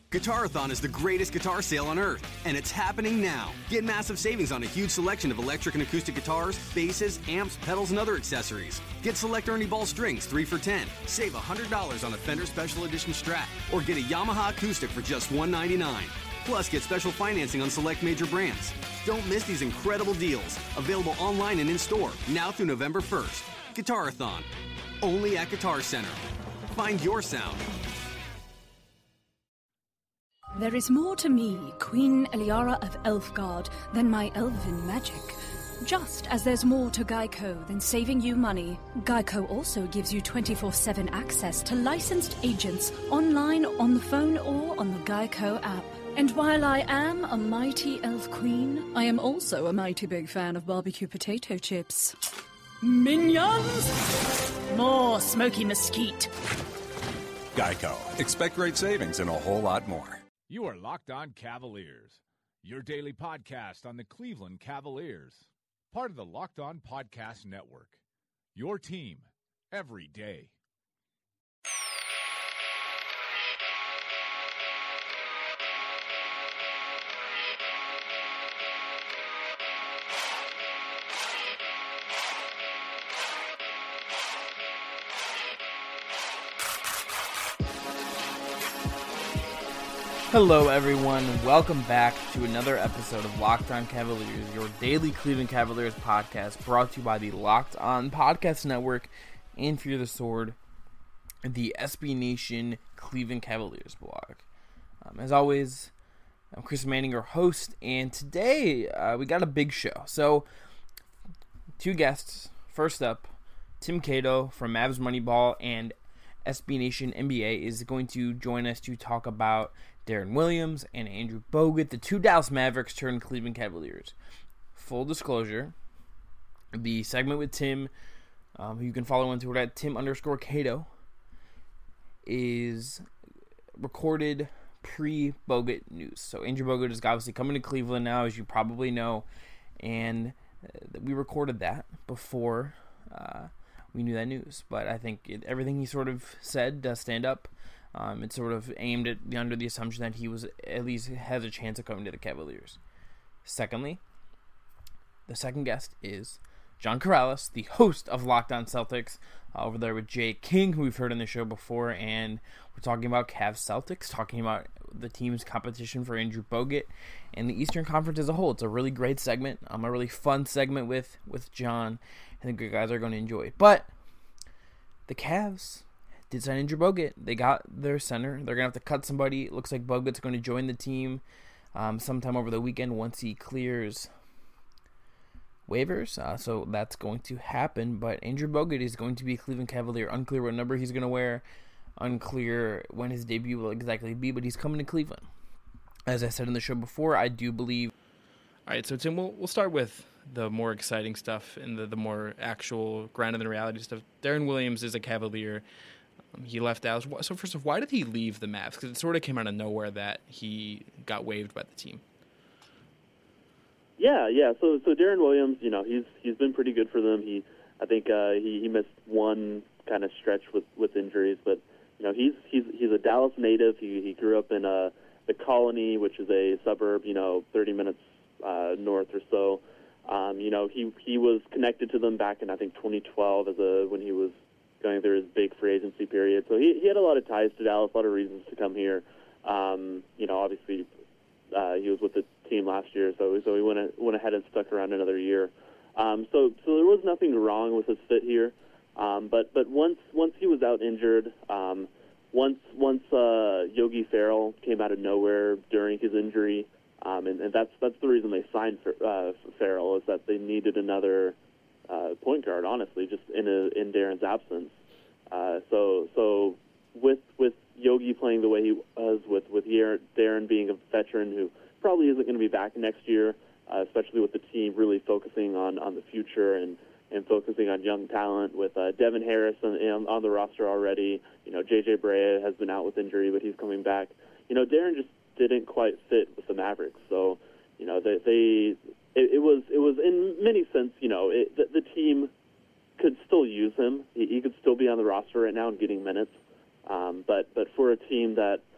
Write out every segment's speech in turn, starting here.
Guitarathon is the greatest guitar sale on earth, and it's happening now. Get massive savings on a huge selection of electric and acoustic guitars, basses, amps, pedals, and other accessories. Get select Ernie Ball strings 3 for $10. Save $100 on a Fender Special Edition Strat, or get a Yamaha acoustic for just $199. Plus, get special financing on select major brands. Don't miss these incredible deals. Available online and in-store, now through November 1st. Guitarathon, only at Guitar Center. Find your sound. There is more to me, Queen Eliara of Elfgard, than my elven magic. Just as there's more to Geico than saving you money, Geico also gives you 24/7 access to licensed agents online, on the phone, or on the Geico app. And while I am a mighty elf queen, I am also a mighty big fan of barbecue potato chips. Minions! More smoky mesquite. Geico. Expect great savings and a whole lot more. You are Locked On Cavaliers, your daily podcast on the Cleveland Cavaliers. Part of the Locked On Podcast Network. Your team every day. Hello everyone, welcome back to another episode of Locked On Cavaliers, your daily Cleveland Cavaliers podcast, brought to you by the Locked On Podcast Network and Fear the Sword, the SB Nation Cleveland Cavaliers blog. As always, I'm Chris Manning, your host, and today we got a big show. So, two guests. First up, Tim Cato from Mavs Moneyball and SB Nation NBA is going to join us to talk about Deron Williams and Andrew Bogut, the two Dallas Mavericks turned Cleveland Cavaliers. Full disclosure, the segment with Tim, who you can follow on Twitter at Tim_Cato, is recorded pre-Bogut news. So Andrew Bogut is obviously coming to Cleveland now, as you probably know, and we recorded that before we knew that news. But I think everything he sort of said does stand up. It's sort of aimed at under the assumption that he was at least has a chance of coming to the Cavaliers. Secondly, the second guest is John Corrales, the host of Locked On Celtics, over there with Jay King, who we've heard on the show before, and we're talking about Cavs Celtics, talking about the team's competition for Andrew Bogut and the Eastern Conference as a whole. It's a really great segment, a really fun segment with John. I think you guys are going to enjoy it. But the Cavs did sign Andrew Bogut. They got their center. They're going to have to cut somebody. It looks like Bogut's going to join the team sometime over the weekend once he clears waivers. So that's going to happen. But Andrew Bogut is going to be a Cleveland Cavalier. Unclear what number he's going to wear. Unclear when his debut will exactly be. But he's coming to Cleveland. As I said in the show before, I do believe. All right, so Tim, we'll start with the more exciting stuff and the more actual grounded in reality stuff. Deron Williams is a Cavalier. He left Dallas. So first off, why did he leave the Mavs? Because it sort of came out of nowhere that he got waived by the team. Yeah. So Deron Williams, he's been pretty good for them. I think he missed one kind of stretch with injuries, but he's a Dallas native. He grew up in the Colony, which is a suburb, 30 minutes north or so. He was connected to them back in I think 2012 when he was going through his big free agency period. So he had a lot of ties to Dallas, a lot of reasons to come here. Obviously he was with the team last year, so he went ahead and stuck around another year. So there was nothing wrong with his fit here. But once he was out injured, once Yogi Ferrell came out of nowhere during his injury, and that's the reason they signed Ferrell, is that they needed another point guard, honestly, just in Deron's absence. So with Yogi playing the way he was, with Deron being a veteran who probably isn't going to be back next year, especially with the team really focusing on the future and focusing on young talent, with Devin Harris on the roster already. J.J. Barea has been out with injury, but he's coming back. Deron just didn't quite fit with the Mavericks. So, it was in many sense, the team could still use him. He could still be on the roster right now and getting minutes. But for a team that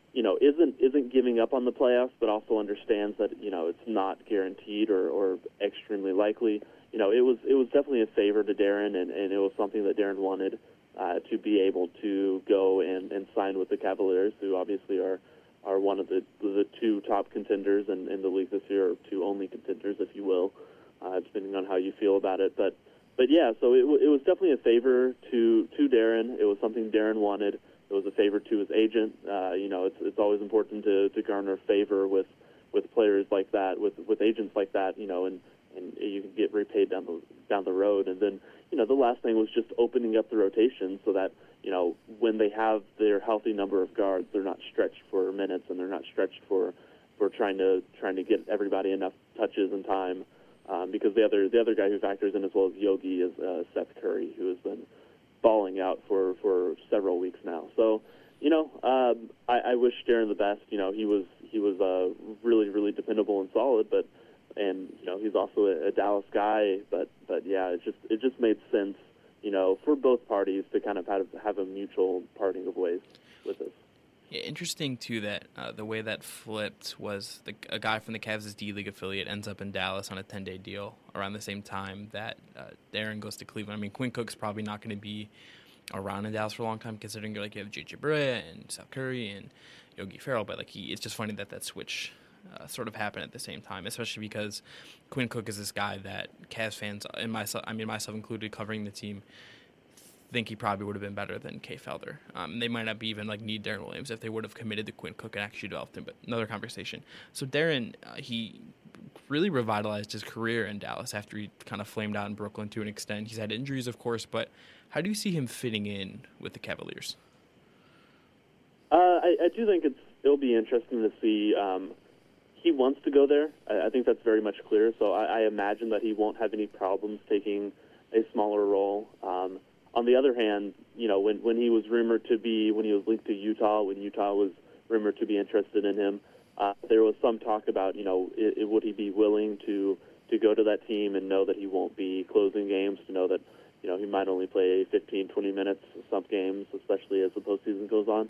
isn't giving up on the playoffs, but also understands that it's not guaranteed or extremely likely. It was definitely a favor to Darren, and it was something that Darren wanted to be able to go and sign with the Cavaliers, who obviously are one of the two top contenders in the league this year, or two only contenders, if you will, depending on how you feel about it. But yeah, so it was definitely a favor to Darren. It was something Darren wanted. It was a favor to his agent. It's always important to garner favor with players like that, with agents like that, and you can get repaid down the road. And then, the last thing was just opening up the rotation so that, when they have their healthy number of guards, they're not stretched for minutes, and they're not stretched for trying to get everybody enough touches and time. Because the other guy who factors in as well as Yogi is Seth Curry, who has been balling out for several weeks now. So, I wish Darren the best. He was really, really dependable and solid, and he's also a Dallas guy. But yeah, it just made sense, for both parties to kind of have a mutual parting of ways with this. Yeah, interesting, too, that the way that flipped was a guy from the Cavs' D-League affiliate ends up in Dallas on a 10-day deal around the same time that Darren goes to Cleveland. I mean, Quinn Cook's probably not going to be around in Dallas for a long time, considering you have J.J. Barea and Seth Curry and Yogi Ferrell. But it's just funny that switch sort of happened at the same time, especially because Quinn Cook is this guy that Cavs fans, and myself included, covering the team, think he probably would have been better than Kay Felder. They might not be even need Darren Williams if they would have committed to Quinn Cook and actually developed him, but another conversation. So Darren, he really revitalized his career in Dallas after he kind of flamed out in Brooklyn to an extent. He's had injuries, of course, but how do you see him fitting in with the Cavaliers? I do think it'll be interesting to see. He wants to go there. I think that's very much clear, so I imagine that he won't have any problems taking a smaller role. On the other hand, when he was rumored to be, when he was linked to Utah, when Utah was rumored to be interested in him, there was some talk about, would he be willing to go to that team and know that he won't be closing games, to know that, he might only play 15, 20 minutes some games, especially as the postseason goes on.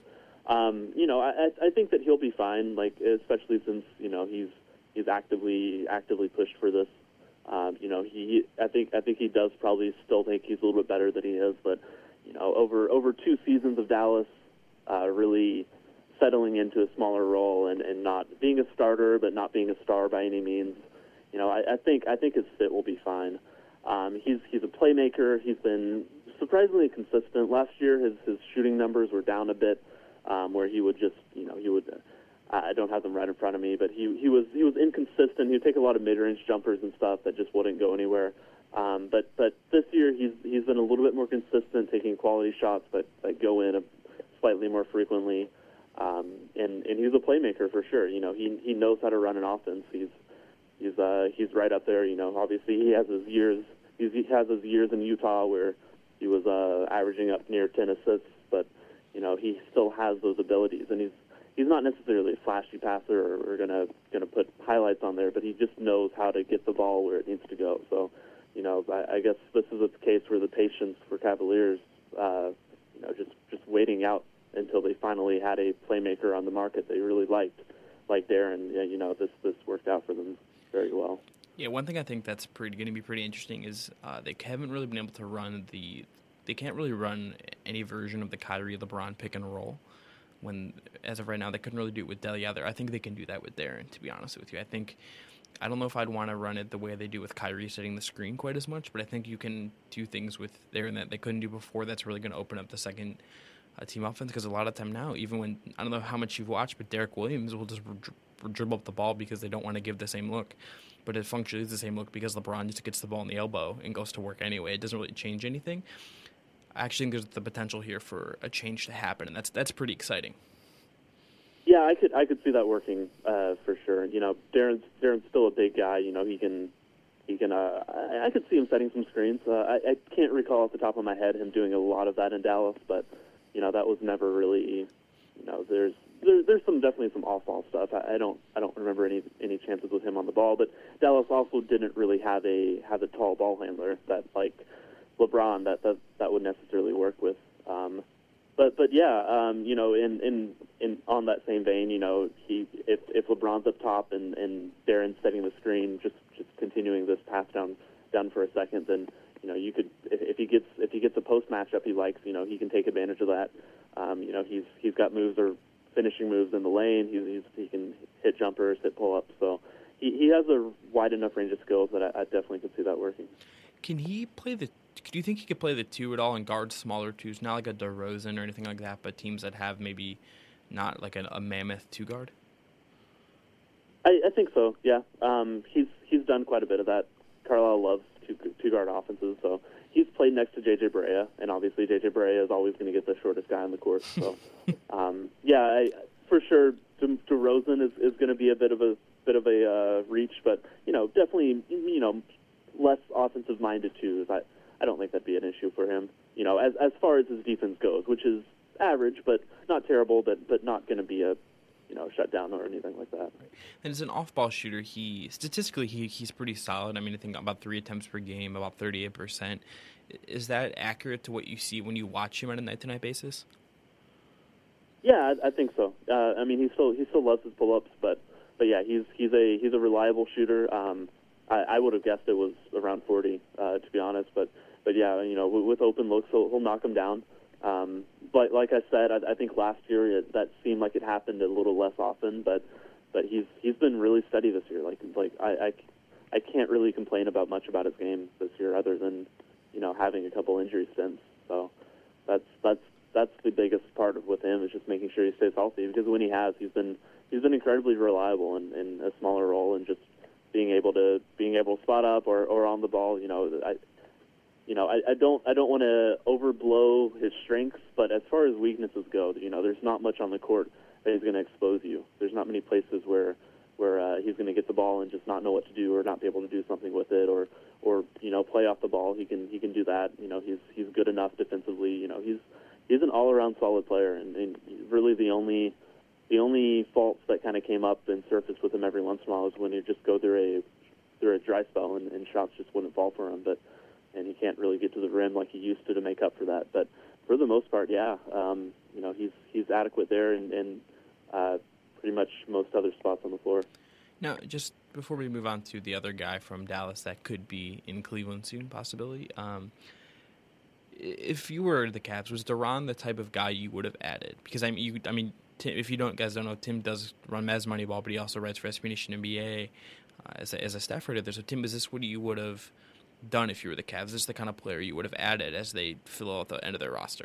I think that he'll be fine, especially since, he's actively pushed for this. I think he does probably still think he's a little bit better than he is, but over 2 seasons of Dallas, really settling into a smaller role and not being a starter, but not being a star by any means, I think his fit will be fine. He's a playmaker. He's been surprisingly consistent. Last year, his shooting numbers were down a bit, where he would just I don't have them right in front of me, but he was inconsistent. He would take a lot of mid-range jumpers and stuff that just wouldn't go anywhere. But this year he's been a little bit more consistent, taking quality shots that go in slightly more frequently. And he's a playmaker for sure. He knows how to run an offense. He's right up there. Obviously he has his years. He has his years in Utah where he was averaging up near 10 assists, but he still has those abilities, and he's not necessarily a flashy passer or gonna put highlights on there, but he just knows how to get the ball where it needs to go. So, I guess this is a case where the patience for Cavaliers, just waiting out until they finally had a playmaker on the market they really liked Darren. This worked out for them very well. Yeah, one thing I think that's going to be pretty interesting is they haven't really been able to run they can't really run any version of the Kyrie LeBron pick and roll. When, as of right now, they couldn't really do it with Dele either. I think they can do that with Darren, to be honest with you. I don't know if I'd want to run it the way they do with Kyrie setting the screen quite as much, but I think you can do things with Darren that they couldn't do before that's really going to open up the second team offense, because a lot of time now, even when, I don't know how much you've watched, but Derek Williams will just dribble up the ball because they don't want to give the same look. But it functionally is the same look because LeBron just gets the ball in the elbow and goes to work anyway. It doesn't really change anything. I actually think there's the potential here for a change to happen, and that's pretty exciting. Yeah, I could see that working for sure. Darren's still a big guy. He can. I could see him setting some screens. I can't recall off the top of my head him doing a lot of that in Dallas, but that was never really. There's definitely some off-ball stuff. I don't remember any chances with him on the ball, but Dallas also didn't really have a tall ball handler that like LeBron that would necessarily work with. But yeah, in on that same vein, if LeBron's up top and Darren's setting the screen, just continuing this pass down for a second, then you could, if he gets a post matchup he likes, he can take advantage of that. He's got moves or finishing moves in the lane. He can hit jumpers, hit pull ups. So he has a wide enough range of skills that I definitely could see that working. Can he play do you think he could play the 2 at all and guard smaller 2s, not like a DeRozan or anything like that, but teams that have maybe not like a mammoth 2 guard? I think so. Yeah. He's done quite a bit of that. Carlisle loves two guard offenses, so he's played next to JJ Barea, and obviously JJ Barea is always going to get the shortest guy on the court. So, for sure, DeRozan is going to be a bit of a reach, but definitely less offensive minded too. I don't think that'd be an issue for him. As far as his defense goes, which is average, but not terrible, but not going to be a shut down or anything like that. And as an off-ball shooter, statistically he's pretty solid. I mean, I think about 3 attempts per game, about 38%. Is that accurate to what you see when you watch him on a night-to-night basis? Yeah, I think so. I mean, he still loves his pull-ups, but yeah, he's a reliable shooter. I would have guessed it was around 40, to be honest, but yeah, with open looks, he'll knock him down. But like I said, I think last year that seemed like it happened a little less often, but he's been really steady this year. Like I can't really complain about much about his game this year, other than having a couple injury stints. So that's the biggest part with him, is just making sure he stays healthy, because when he has, he's been incredibly reliable in a smaller role, and just being able to spot up or on the ball. I don't want to overblow his strengths, but as far as weaknesses go, there's not much on the court that he's going to expose you. There's not many places where he's going to get the ball and just not know what to do, or not be able to do something with it, or play off the ball. He can do that. He's good enough defensively. He's an all-around solid player, and really the only faults that kind of came up and surfaced with him every once in a while is when you just go through a dry spell and shots just wouldn't fall for him, and he can't really get to the rim like he used to make up for that. But for the most part, yeah, he's adequate there, and pretty much most other spots on the floor. Now, just before we move on to the other guy from Dallas that could be in Cleveland soon, possibility, if you were the Cavs, was Duran the type of guy you would have added? Because Tim, if you guys don't know, Tim does run Mavs Moneyball, but he also writes for SB Nation NBA as a staff writer there. So, Tim, is this what you would have done if you were the Cavs? Is this the kind of player you would have added as they fill out the end of their roster?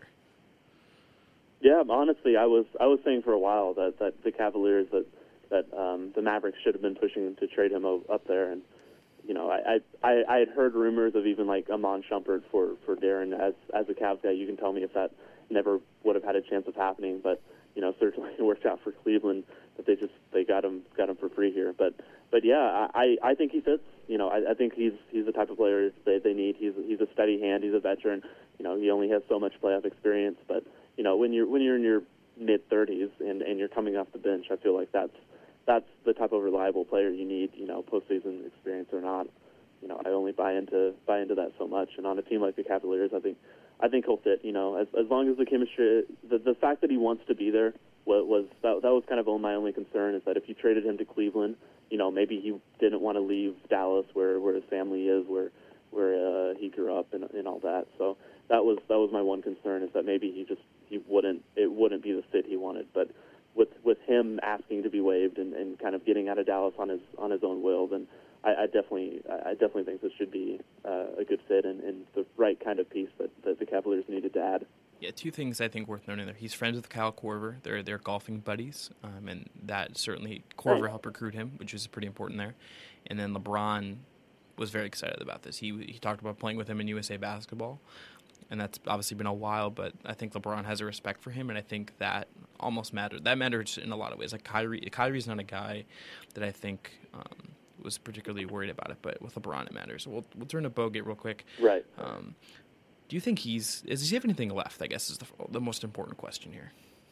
Yeah, honestly, I was saying for a while that the Cavaliers, that the Mavericks should have been pushing to trade him up there, and I had heard rumors of even like Amon Shumpert for Darren as a Cavs guy. You can tell me if that never would have had a chance of happening, but certainly it worked out for Cleveland that they got him for free here. But yeah, I think he fits. I think he's the type of player they need. He's a steady hand. He's a veteran. He only has so much playoff experience, but when you're in your mid 30s and you're coming off the bench, I feel like that's the type of reliable player you need. Postseason experience or not. I only buy into that so much. And on a team like the Cavaliers, I think he'll fit. As long as the chemistry, the fact that he wants to be there was kind of my only concern, is that if you traded him to Cleveland, maybe he didn't want to leave Dallas where his family is, where he grew up and all that. So that was my one concern, is that maybe it wouldn't be the fit he wanted. But with him asking to be waived and kind of getting out of Dallas on his own will, then I definitely think this should be a good fit and the right kind of piece that the Cavaliers needed to add. Yeah, 2 things I think worth noting there. He's friends with Kyle Korver. They're golfing buddies, and that certainly Korver helped recruit him, which is pretty important there. And then LeBron was very excited about this. He talked about playing with him in USA Basketball, and that's obviously been a while, but I think LeBron has a respect for him, and I think that almost matters. That matters in a lot of ways. Like Kyrie's not a guy that I think was particularly worried about it, but with LeBron it matters. So we'll turn to Bogut real quick. Right. Do you think does he have anything left, I guess, is the most important question here?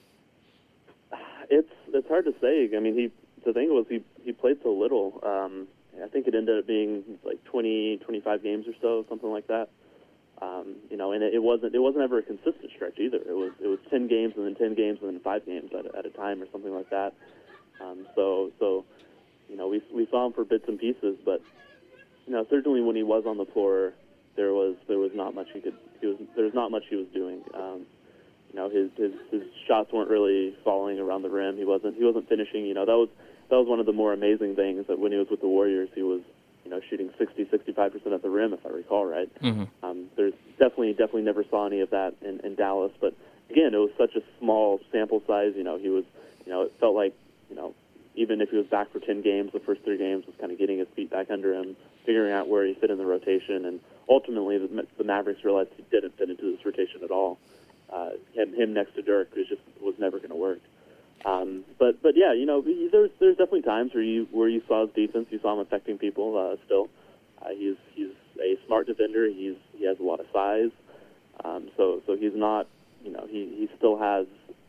It's hard to say. I mean, the thing was he played so little. I think it ended up being like 20, 25 games or so, something like that. And it wasn't ever a consistent stretch either. It was 10 games and then 10 games and then 5 games at a time or something like that. So we saw him for bits and pieces, but certainly when he was on the floor, there was not much there was not much he was doing. His shots weren't really falling around the rim. He wasn't finishing. That was one of the more amazing things, that when he was with the Warriors, he was shooting 65% at the rim, if I recall right. Mm-hmm. There's definitely never saw any of that in Dallas. But again, it was such a small sample size. He was, it felt like, even if he was back for 10 games, the first 3 games was kind of getting his feet back under him, figuring out where he fit in the rotation, and ultimately the Mavericks realized he didn't fit into this rotation at all. Him next to Dirk was never going to work. But yeah, there's definitely times where you saw his defense, you saw him affecting people. Still, he's a smart defender. He has a lot of size. So he's not, he still has.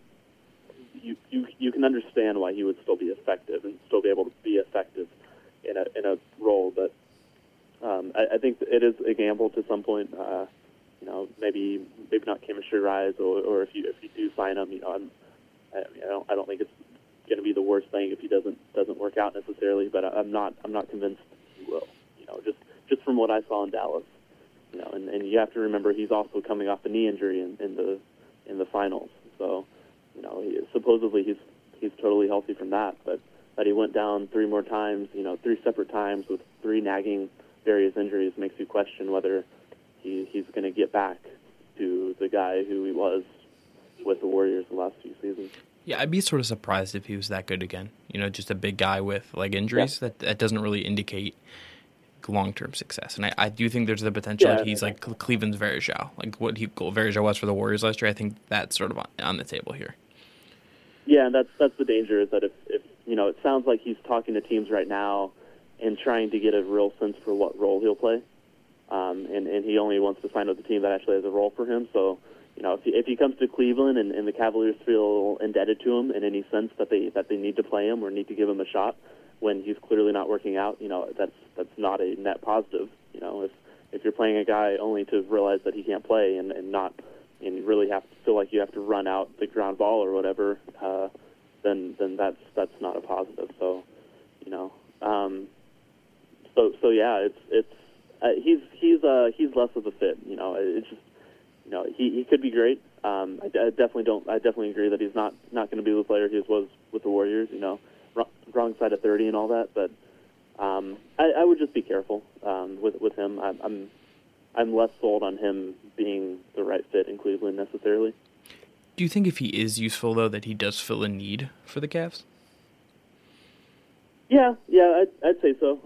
You can understand why he would still be effective and still be able to be effective in a role, but I think it is a gamble to some point. Maybe not chemistry rise, or if you do sign him, I don't think it's going to be the worst thing if he doesn't work out necessarily, but I'm not convinced he will. Just from what I saw in Dallas, and you have to remember he's also coming off a knee injury in the finals, so supposedly he's totally healthy from that, but that he went down 3 more times, 3 separate times with 3 nagging various injuries makes you question whether he's going to get back to the guy who he was with the Warriors the last few seasons. Yeah, I'd be sort of surprised if he was that good again. Just a big guy with leg injuries. Yeah. That doesn't really indicate long-term success. And I do think there's the potential that he's like Cleveland's Varejao, like what Varejao was for the Warriors last year. I think that's sort of on the table here. Yeah, and that's the danger, is that if it sounds like he's talking to teams right now and trying to get a real sense for what role he'll play, and he only wants to sign with the team that actually has a role for him. So, if he comes to Cleveland and the Cavaliers feel indebted to him in any sense that they need to play him or need to give him a shot when he's clearly not working out, that's not a net positive. If you're playing a guy only to realize that he can't play and really have to feel like you have to run out the ground ball or whatever, then that's not a positive. So, so yeah, he's less of a fit. It's just, he could be great. I definitely agree that he's not going to be the player he was with the Warriors. Wrong side of 30 and all that, but I would just be careful with him. I'm less sold on him being the right fit in Cleveland necessarily. Do you think if he is useful, though, that he does fill a need for the Cavs? Yeah, I'd say so.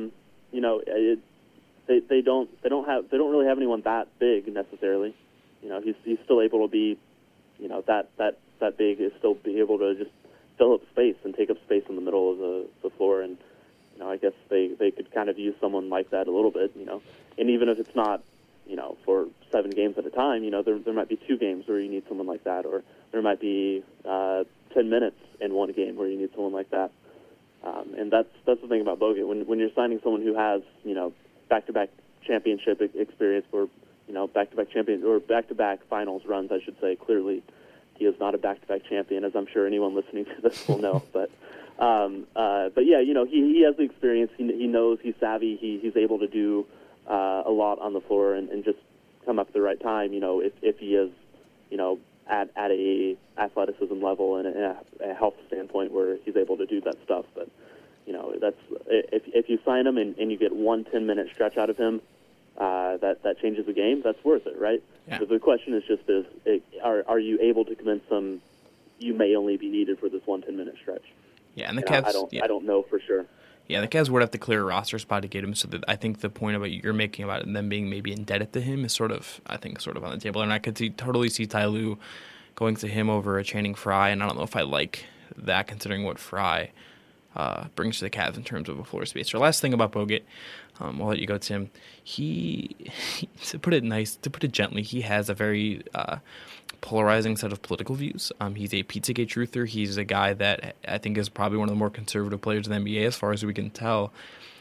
They don't really have anyone that big necessarily. He's still able to be, that big, is still be able to just fill up space and take up space in the middle of the floor, and I guess they could kind of use someone like that a little bit, and even if it's not, for 7 games at a time, there might be 2 games where you need someone like that, or there might be 10 minutes in one game where you need someone like that, and that's the thing about Bogut. When you're signing someone who has back-to-back championship experience, or back-to-back finals runs, I should say. Clearly, he is not a back-to-back champion, as I'm sure anyone listening to this will know. But yeah, he has the experience. He knows. He's savvy. He's able to do a lot on the floor and just come up at the right time. If he is, at a athleticism level and a health standpoint where he's able to do that stuff. But that's if you sign him and you get 1 10-minute stretch out of him, that changes the game. That's worth it, right? Yeah. So the question is just are you able to convince them you may only be needed for this 1 10-minute stretch? Yeah, and the Cavs. I don't know for sure. Yeah, the Cavs would have to clear a roster spot to get him. So that I think the point about you're making about them being maybe indebted to him is sort of on the table. And I could totally see Ty Lue going to him over a Channing Frye, and I don't know if I like that considering what Frye brings to the Cavs in terms of a floor space. So last thing about Bogut, I'll let you go, Tim. He to put it gently, he has a very polarizing set of political views. He's a Pizzagate truther. He's a guy that I think is probably one of the more conservative players in the NBA as far as we can tell. And I think that, if you sign him and you get 1 10-minute stretch out of him, that changes the game. That's worth it, right? Yeah. Yeah, and the Cavs would have to clear a roster spot to get him. So that I think the point about you're making about them being maybe indebted to him is sort of, I think, a little bit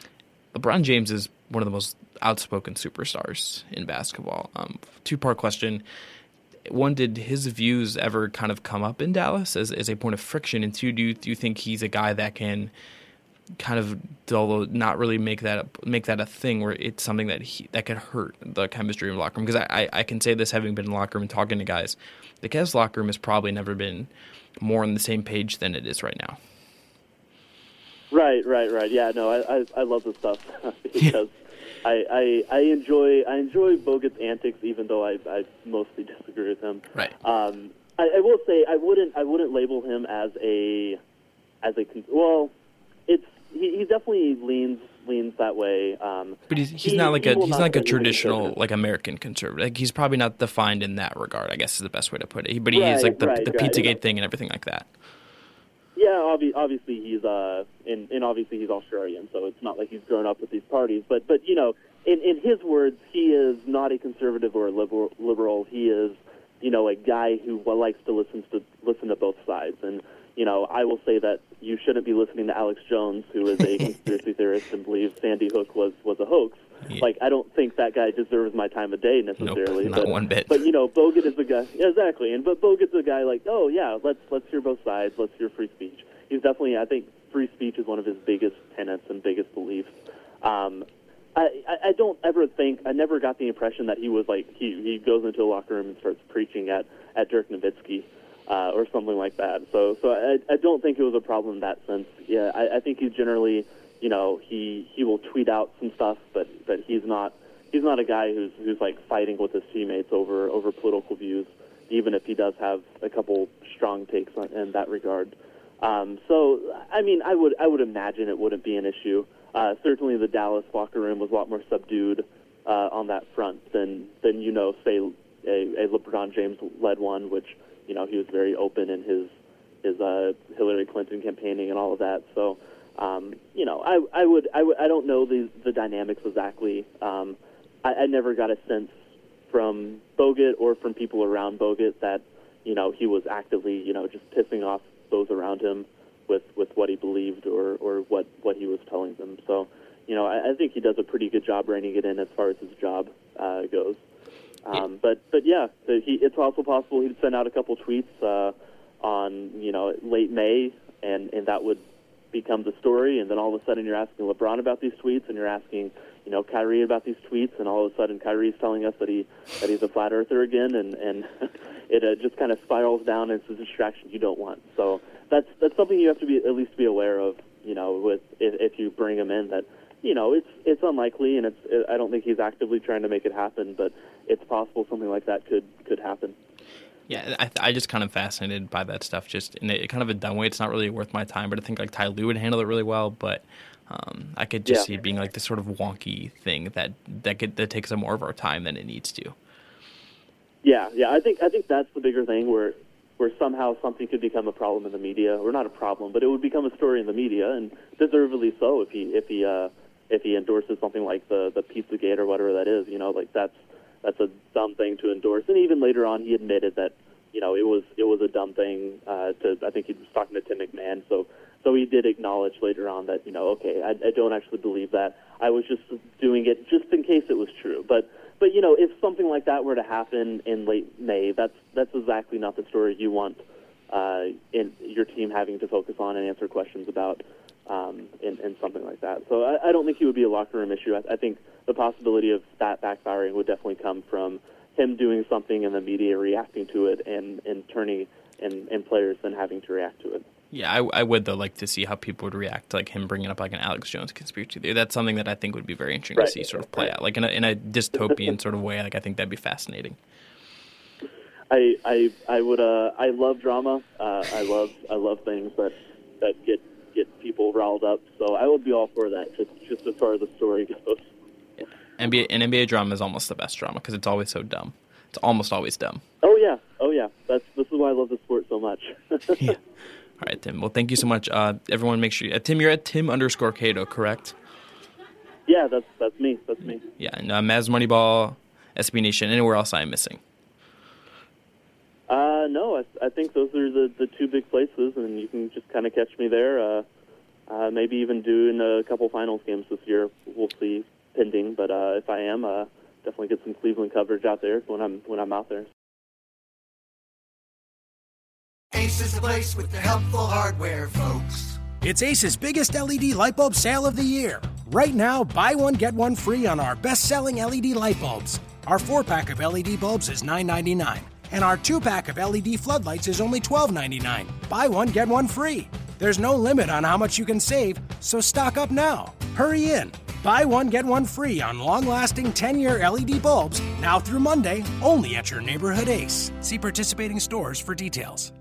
LeBron James is one of the most outspoken superstars in basketball. Two-part question. One, did his views ever kind of come up in Dallas as a point of friction? And two, do you think he's a guy that can kind of, although not really make that a thing where it's something that could hurt the chemistry in the locker room? Because I can say this, having been in the locker room and talking to guys, the Cavs locker room has probably never been more on the same page than it is right now. Right. Yeah, no, I love this stuff because I enjoy Bogut's antics, even though I mostly disagree with him. Right. I will say I wouldn't label him as a well. He definitely leans that way. But he's not like a traditional like American conservative. Like, he's probably not defined in that regard, I guess is the best way to put it. But he is like the Pizzagate thing and everything like that. Yeah, obviously he's and obviously he's Australian, so it's not like he's grown up with these parties. But you know, in his words, he is not a conservative or a liberal. He is, you know, a guy who likes to listen to both sides. And you know, I will say that you shouldn't be listening to Alex Jones, who is a conspiracy theorist and believes Sandy Hook was a hoax. Yeah. Like, I don't think that guy deserves my time of day necessarily. Nope, not one bit. But you know, Bogut is a guy. Exactly, but Bogut's a guy like, oh yeah, let's hear both sides. Let's hear free speech. He's definitely, I think, free speech is one of his biggest tenets and biggest beliefs. I don't ever think, I never got the impression that he was like, he goes into a locker room and starts preaching at Dirk Nowitzki or something like that. So I don't think it was a problem in that sense. Yeah, I think he's generally, you know, he will tweet out some stuff, but he's not a guy who's like fighting with his teammates over political views, even if he does have a couple strong takes in that regard. So I mean, I would imagine it wouldn't be an issue. Certainly, the Dallas locker room was a lot more subdued on that front than you know, say a LeBron James led one, which, you know, he was very open in his Hillary Clinton campaigning and all of that. So, you know, I don't know the dynamics exactly. I never got a sense from Bogut or from people around Bogut that, you know, he was actively, you know, just pissing off those around him with what he believed or what he was telling them. So, you know, I think he does a pretty good job reining it in as far as his job goes. But yeah, it's also possible he'd send out a couple tweets on, you know, late May, and that would become the story. And then all of a sudden you're asking LeBron about these tweets, and you're asking, you know, Kyrie about these tweets, and all of a sudden Kyrie's telling us that he's a flat earther again, and it just kind of spirals down, and it's a distraction you don't want. So that's something you have to at least be aware of, you know, with if you bring him in, that, you know, it's unlikely, and I don't think he's actively trying to make it happen, but it's possible something like that could happen. Yeah, I just kind of fascinated by that stuff, just in a kind of a dumb way. It's not really worth my time, but I think like Ty Lue would handle it really well. But I could just see it being like this sort of wonky thing that takes up more of our time than it needs to. Yeah. I think that's the bigger thing, where somehow something could become a problem in the media, or not a problem, but it would become a story in the media, and deservedly so if he endorses something like the Pizzagate or whatever that is. You know, like that's a dumb thing to endorse. And even later on, he admitted that, you know, it was a dumb thing. I think he was talking to Tim McMahon, so he did acknowledge later on that, you know, okay, I don't actually believe that. I was just doing it just in case it was true. But you know, if something like that were to happen in late May, that's exactly not the story you want in your team having to focus on and answer questions about in something like that. So I don't think he would be a locker room issue. I think the possibility of that backfiring would definitely come from him doing something and the media reacting to it and turning and players then having to react to it. Yeah, I would, though, like to see how people would react to like him bringing up like an Alex Jones conspiracy theory. That's something that I think would be very interesting to see sort of play out, like in a dystopian sort of way. Like, I think that'd be fascinating. I would I love drama. I love things that get people riled up. So I would be all for that, just as far as the story goes. NBA drama is almost the best drama because it's always so dumb. It's almost always dumb. Oh yeah. This is why I love the sport so much. Yeah. All right, Tim. Well, thank you so much. Everyone, make sure Tim, you're at Tim_Cato, correct? Yeah, that's me. Yeah, and Mavs Moneyball, SB Nation. Anywhere else I'm missing? No, I think those are the two big places, and you can just kind of catch me there. maybe even doing a couple finals games this year. We'll see, pending. But if I am, definitely get some Cleveland coverage out there when I'm out there. Ace is the place with the helpful hardware, folks. It's Ace's biggest LED light bulb sale of the year. Right now, buy one, get one free on our best-selling LED light bulbs. Our 4-pack of LED bulbs is $9.99, and our 2-pack of LED floodlights is only $12.99. Buy one, get one free. There's no limit on how much you can save, so stock up now. Hurry in. Buy one, get one free on long-lasting 10-year LED bulbs, now through Monday, only at your neighborhood Ace. See participating stores for details.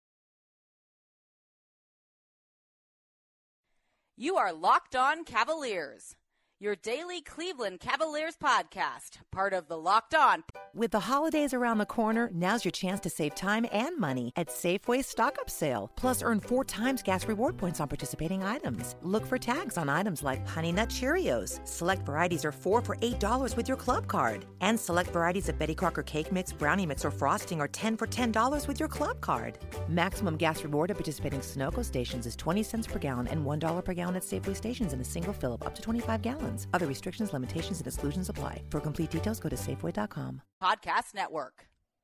You are Locked On Cavaliers, your daily Cleveland Cavaliers podcast, part of the Locked On. With the holidays around the corner, now's your chance to save time and money at Safeway's stock-up sale. Plus, earn 4 times gas reward points on participating items. Look for tags on items like Honey Nut Cheerios. Select varieties are 4 for $8 with your club card. And select varieties of Betty Crocker Cake Mix, Brownie Mix, or Frosting are 10 for $10 with your club card. Maximum gas reward at participating Sunoco stations is 20 cents per gallon and $1 per gallon at Safeway stations in a single fill-up up to 25 gallons. Other restrictions, limitations, and exclusions apply. For complete details, go to Safeway.com. Podcast Network.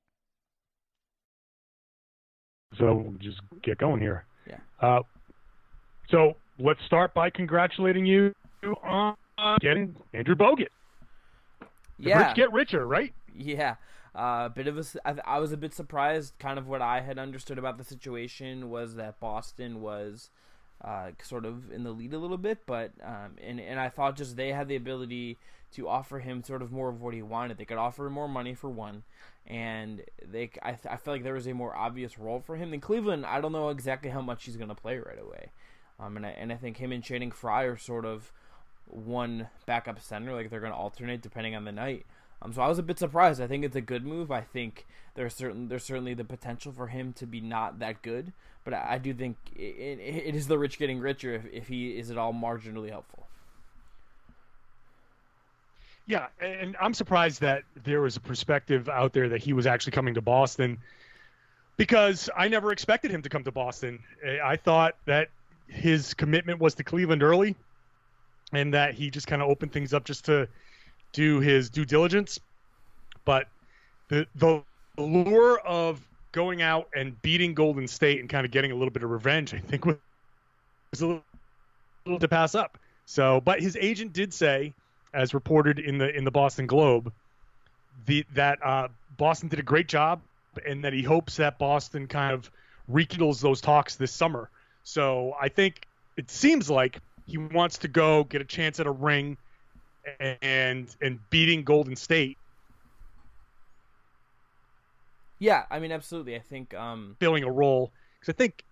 So we'll just get going here. Yeah. So let's start by congratulating you on getting Andrew Bogut. Yeah. Rich get richer, right? Yeah. I was a bit surprised. Kind of what I had understood about the situation was that Boston was sort of in the lead a little bit, but and I thought just they had the ability to offer him sort of more of what he wanted. They could offer him more money for one, and I feel like there was a more obvious role for him. In Cleveland, I don't know exactly how much he's going to play right away, and I think him and Channing Frye are sort of one backup center, like they're going to alternate depending on the night. So I was a bit surprised. I think it's a good move. I think there's certainly the potential for him to be not that good, but I do think it is the rich getting richer if he is at all marginally helpful. Yeah, and I'm surprised that there was a perspective out there that he was actually coming to Boston, because I never expected him to come to Boston. I thought that his commitment was to Cleveland early, and that he just kind of opened things up just to do his due diligence. But the lure of going out and beating Golden State and kind of getting a little bit of revenge, I think, was a little to pass up. So, but his agent did say, as reported in the Boston Globe, that Boston did a great job, and that he hopes that Boston kind of rekindles those talks this summer. So I think it seems like he wants to go get a chance at a ring and beating Golden State. Yeah, I mean, absolutely. I think filling a role, because I think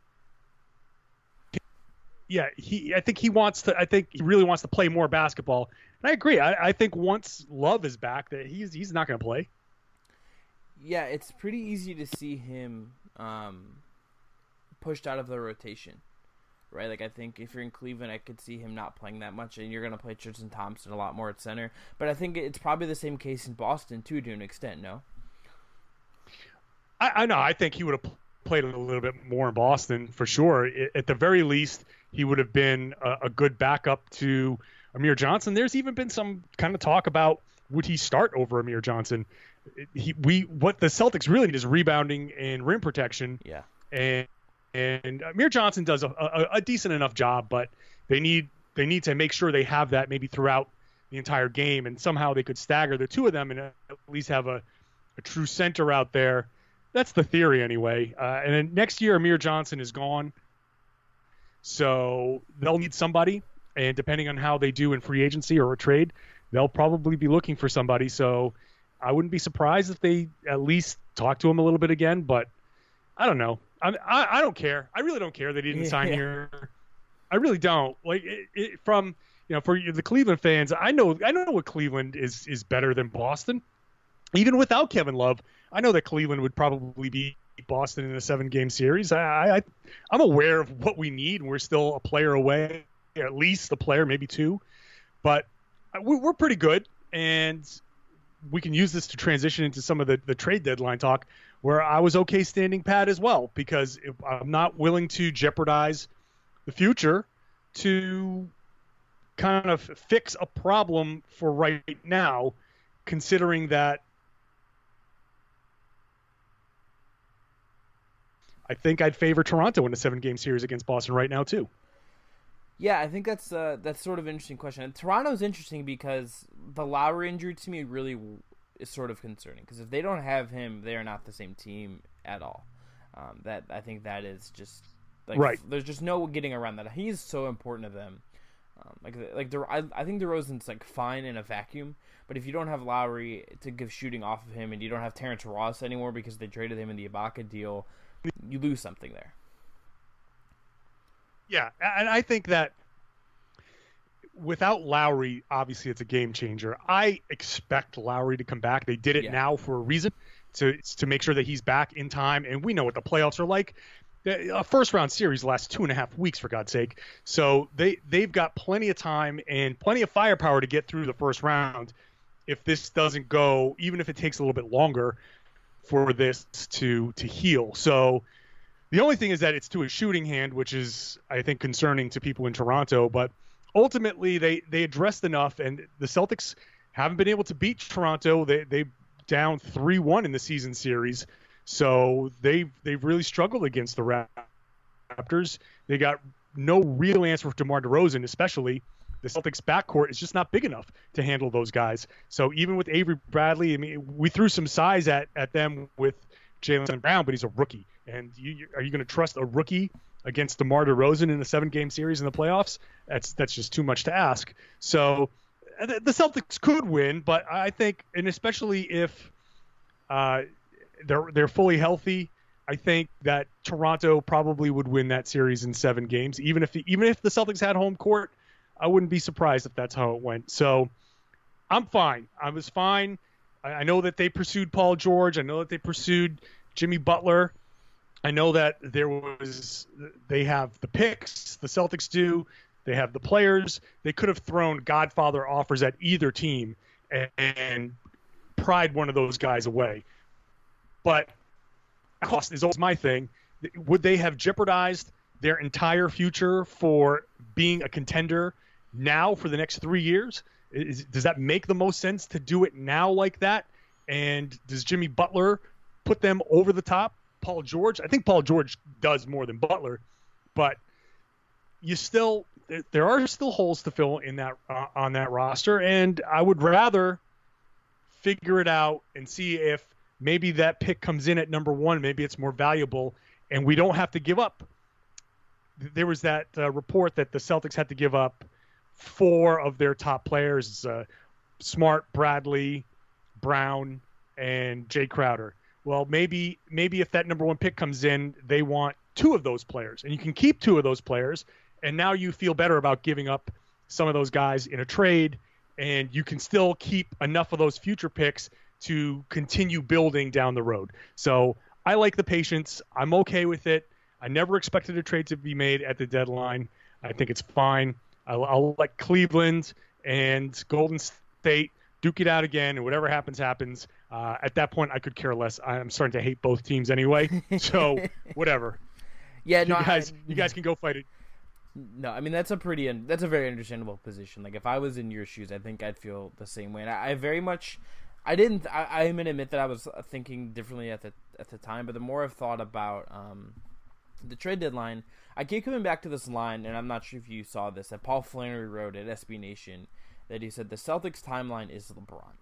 he really wants to play more basketball. And I agree. I think once Love is back, that he's not going to play. Yeah, it's pretty easy to see him pushed out of the rotation, right? Like, I think if you're in Cleveland, I could see him not playing that much, and you're going to play Tristan Thompson a lot more at center. But I think it's probably the same case in Boston, too, to an extent, no? I know. I think he would have played a little bit more in Boston, for sure. At the very least, he would have been a good backup to Amir Johnson. There's even been some kind of talk about, would he start over Amir Johnson? What the Celtics really need is rebounding and rim protection. Yeah. And Amir Johnson does a decent enough job, but they need to make sure they have that maybe throughout the entire game, and somehow they could stagger the two of them and at least have a true center out there. That's the theory anyway. And then next year, Amir Johnson is gone, so they'll need somebody. And depending on how they do in free agency or a trade, they'll probably be looking for somebody. So I wouldn't be surprised if they at least talk to him a little bit again. But I don't know. I don't care. I really don't care that he didn't sign here. I really don't. Like for the Cleveland fans, I know what Cleveland is better than Boston. Even without Kevin Love, I know that Cleveland would probably beat Boston in a 7-game series. I'm aware of what we need, and we're still a player away, at least a player, maybe two. But we're pretty good, and we can use this to transition into some of the trade deadline talk, where I was okay standing pat as well, because I'm not willing to jeopardize the future to kind of fix a problem for right now, considering that I think I'd favor Toronto in a 7-game series against Boston right now too. Yeah, I think that's sort of an interesting question. And Toronto's interesting because the Lowry injury to me really is sort of concerning, because if they don't have him, they are not the same team at all. That I think that is just like, right. There's just no getting around that. He's so important to them. I think DeRozan's like fine in a vacuum, but if you don't have Lowry to give shooting off of him, and you don't have Terrence Ross anymore because they traded him in the Ibaka deal, you lose something there. Yeah, and I think that without Lowry, obviously it's a game changer. I expect Lowry to come back. They did it now for a reason, to make sure that he's back in time, and we know what the playoffs are like. A first-round series lasts 2.5 weeks, for God's sake. So they've got plenty of time and plenty of firepower to get through the first round if this doesn't go, even if it takes a little bit longer for this to heal. So the only thing is that it's to a shooting hand, which is, I think, concerning to people in Toronto. But ultimately, they addressed enough, and the Celtics haven't been able to beat Toronto. They down 3-1 in the season series. So they've really struggled against the Raptors. They got no real answer for DeMar DeRozan, especially. The Celtics backcourt is just not big enough to handle those guys. So even with Avery Bradley, I mean, we threw some size at them with Jaylen Brown, but he's a rookie. And are you going to trust a rookie against DeMar DeRozan in a 7-game series in the playoffs? That's just too much to ask. So the Celtics could win, but I think, and especially if they're fully healthy, I think that Toronto probably would win that series in 7 games. Even if the Celtics had home court, I wouldn't be surprised if that's how it went. So I'm fine. I was fine. I know that they pursued Paul George. I know that they pursued Jimmy Butler. I know that they have the picks, the Celtics do. They have the players. They could have thrown Godfather offers at either team and pried one of those guys away. But cost is always my thing. Would they have jeopardized their entire future for being a contender now for the next 3 years? Does that make the most sense to do it now like that? And does Jimmy Butler put them over the top? Paul George? I think Paul George does more than Butler, but there are still holes to fill in that on that roster, and I would rather figure it out and see if maybe that pick comes in at number 1. Maybe it's more valuable, and we don't have to give up. There was that report that the Celtics had to give up 4 of their top players, Smart, Bradley, Brown, and Jay Crowder. Well, maybe if that number 1 pick comes in, they want 2 of those players, and you can keep 2 of those players, and now you feel better about giving up some of those guys in a trade, and you can still keep enough of those future picks to continue building down the road. So I like the patience. I'm okay with it. I never expected a trade to be made at the deadline. I think it's fine. I'll let Cleveland and Golden State duke it out again, and whatever happens, happens. At that point, I could care less. I'm starting to hate both teams anyway, so whatever. Yeah, you guys can go fight it. No, I mean that's a very understandable position. Like if I was in your shoes, I think I'd feel the same way. And I very much, I'm gonna admit that I was thinking differently at the time. But the more I've thought about the trade deadline, I keep coming back to this line, and I'm not sure if you saw this, that Paul Flannery wrote at SB Nation, that he said the Celtics timeline is LeBron.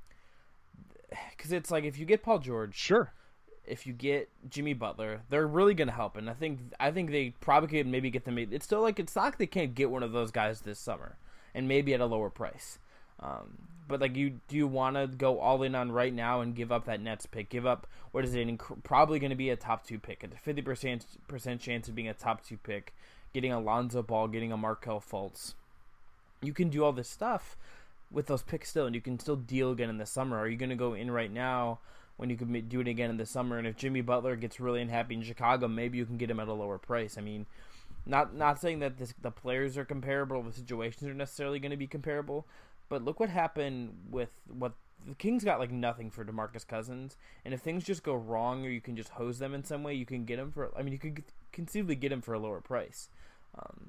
Because it's like if you get Paul George, sure. If you get Jimmy Butler, they're really going to help, and I think they probably could maybe get them. It's still like it's not like they can't get one of those guys this summer, and maybe at a lower price. But like, do you want to go all in on right now and give up that Nets pick? Give up what is it? Probably going to be a top 2 pick, a 50% chance of being a top 2 pick, getting Alonzo Ball, getting a Markelle Fultz. You can do all this stuff with those picks still, and you can still deal again in the summer. Are you going to go in right now when you could do it again in the summer? And if Jimmy Butler gets really unhappy in Chicago, maybe you can get him at a lower price. I mean, not saying that the players are comparable, the situations are necessarily going to be comparable, but look what happened with what the Kings got, like nothing for DeMarcus Cousins, and if things just go wrong or you can just hose them in some way, you can get him for, I mean, you could conceivably get him for a lower price.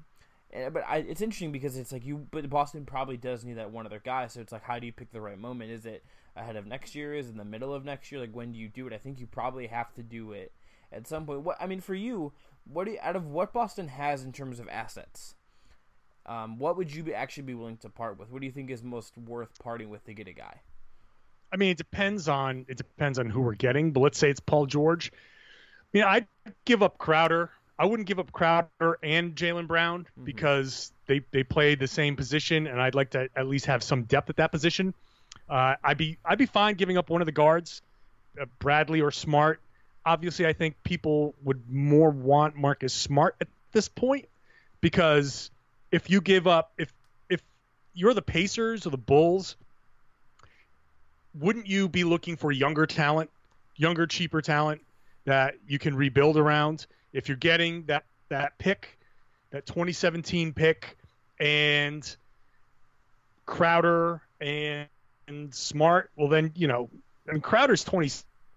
But it's interesting because it's like but Boston probably does need that one other guy. So it's like, how do you pick the right moment? Is it ahead of next year? Is it in the middle of next year? Like, when do you do it? I think you probably have to do it at some point. For you, out of what Boston has in terms of assets, what would you actually be willing to part with? What do you think is most worth parting with to get a guy? I mean, it depends on who we're getting, but let's say it's Paul George. I mean, I'd give up Crowder. I wouldn't give up Crowder and Jaylen Brown because they play the same position, and I'd like to at least have some depth at that position. I'd be fine giving up one of the guards, Bradley or Smart. Obviously, I think people would more want Marcus Smart at this point, because if you give up, if you're the Pacers or the Bulls, wouldn't you be looking for younger talent, cheaper talent that you can rebuild around? If you're getting that pick, that 2017 pick, and Crowder and Smart, well then, and Crowder's 20.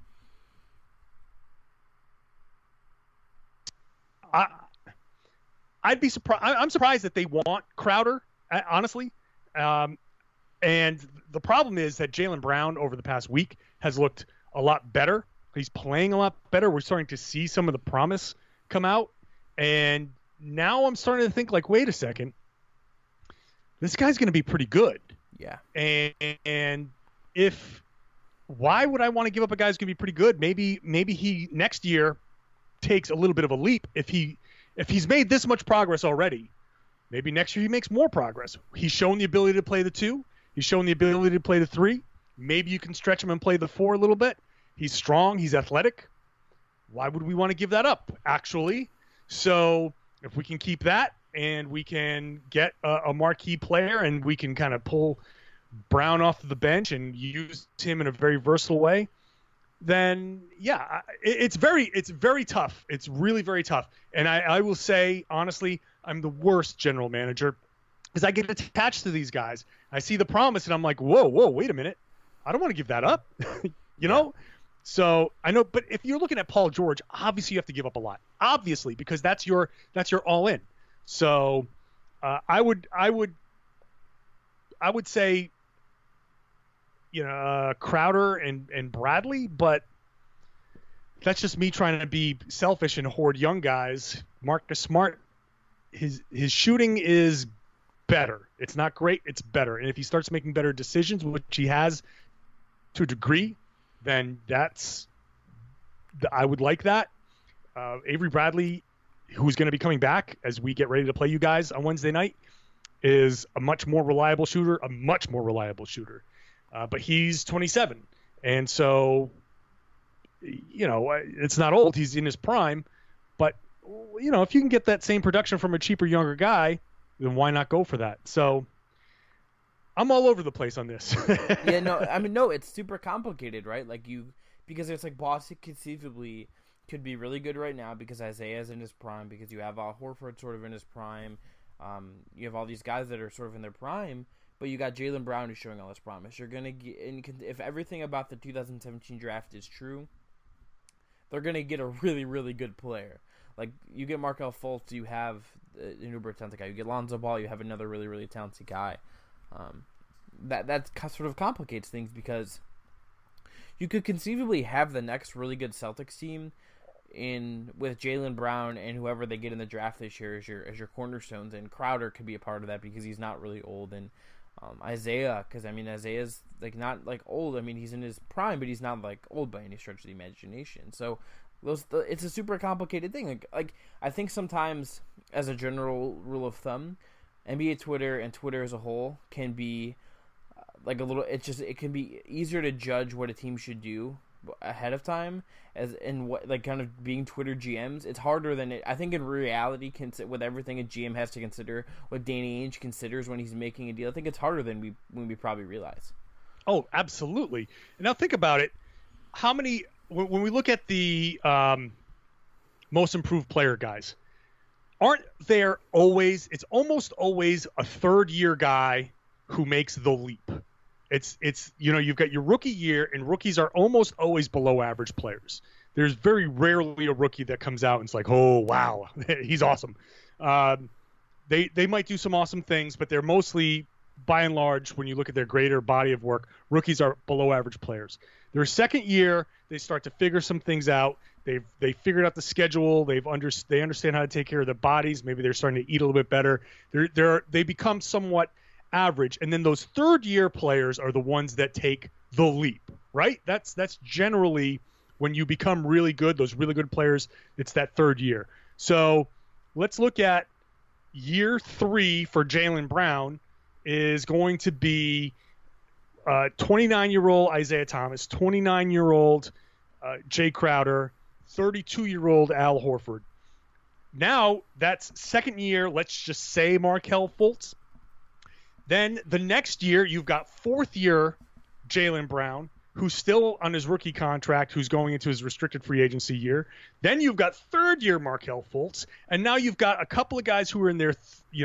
I'd be surprised. I'm surprised that they want Crowder, honestly. And the problem is that Jaylen Brown over the past week has looked a lot better. He's playing a lot better. We're starting to see some of the promise come out. And now I'm starting to think, like, wait a second. This guy's going to be pretty good. Yeah. And why would I want to give up a guy who's going to be pretty good? Maybe he next year takes a little bit of a leap. If he's made this much progress already, maybe next year he makes more progress. He's shown the ability to play the 2. He's shown the ability to play the 3. Maybe you can stretch him and play the 4 a little bit. He's strong. He's athletic. Why would we want to give that up, actually? So if we can keep that and we can get a marquee player and we can kind of pull Brown off the bench and use him in a very versatile way, then, yeah, it's very tough. It's really very tough. And I will say, honestly, I'm the worst general manager because I get attached to these guys. I see the promise and I'm like, whoa, wait a minute. I don't want to give that up, know? So I know, but if you're looking at Paul George, obviously you have to give up a lot, obviously, because that's your all in. So I would say, Crowder and Bradley, but that's just me trying to be selfish and hoard young guys. Marcus Smart, his shooting is better. It's not great. It's better. And if he starts making better decisions, which he has to a degree, then I would like that. Avery Bradley, who's going to be coming back as we get ready to play you guys on Wednesday night, is a much more reliable shooter. But he's 27. And so, it's not old. He's in his prime. But, if you can get that same production from a cheaper, younger guy, then why not go for that? So I'm all over the place on this. Yeah, no, it's super complicated, right? Because it's like Boston conceivably could be really good right now because Isaiah's in his prime, because you have Al Horford sort of in his prime. You have all these guys that are sort of in their prime, but you got Jaylen Brown who's showing all this promise. You're going to get, if everything about the 2017 draft is true, they're going to get a really, really good player. Like, you get Markelle Fultz, you have an uber talented guy. You get Lonzo Ball, you have another really, really talented guy. That sort of complicates things because you could conceivably have the next really good Celtics team with Jaylen Brown and whoever they get in the draft this year as your cornerstones, and Crowder could be a part of that because he's not really old, and Isaiah, because Isaiah's not old. He's in his prime, but he's not old by any stretch of the imagination. So it's a super complicated thing. I think sometimes, as a general rule of thumb, NBA Twitter and Twitter as a whole can be it can be easier to judge what a team should do ahead of time, as in what kind of being Twitter GMs. It's harder than it. I think in reality, with everything a GM has to consider, what Danny Ainge considers when he's making a deal, I think it's harder than we probably realize. Oh, absolutely. And now think about it. How many, when we look at the most improved player guys, aren't there always, it's almost always a third-year guy who makes the leap. It's you've got your rookie year, and rookies are almost always below average players. There's very rarely a rookie that comes out and it's like, oh, wow, he's awesome. they might do some awesome things, but they're mostly, by and large, when you look at their greater body of work, rookies are below average players. Their second year, they start to figure some things out. They figured out the schedule. They understand how to take care of their bodies. Maybe they're starting to eat a little bit better. They become somewhat average, and then those third year players are the ones that take the leap, right? That's generally when you become really good. Those really good players, it's that third year. So let's look at year 3 for Jaylen Brown is going to be 29-year-old Isaiah Thomas, 29-year-old Jay Crowder, 32-year-old Al Horford. Now that's second year, let's just say Markelle Fultz. Then the next year, you've got fourth year Jaylen Brown, who's still on his rookie contract, who's going into his restricted free agency year. Then you've got third year Markelle Fultz, and now you've got a couple of guys who are in their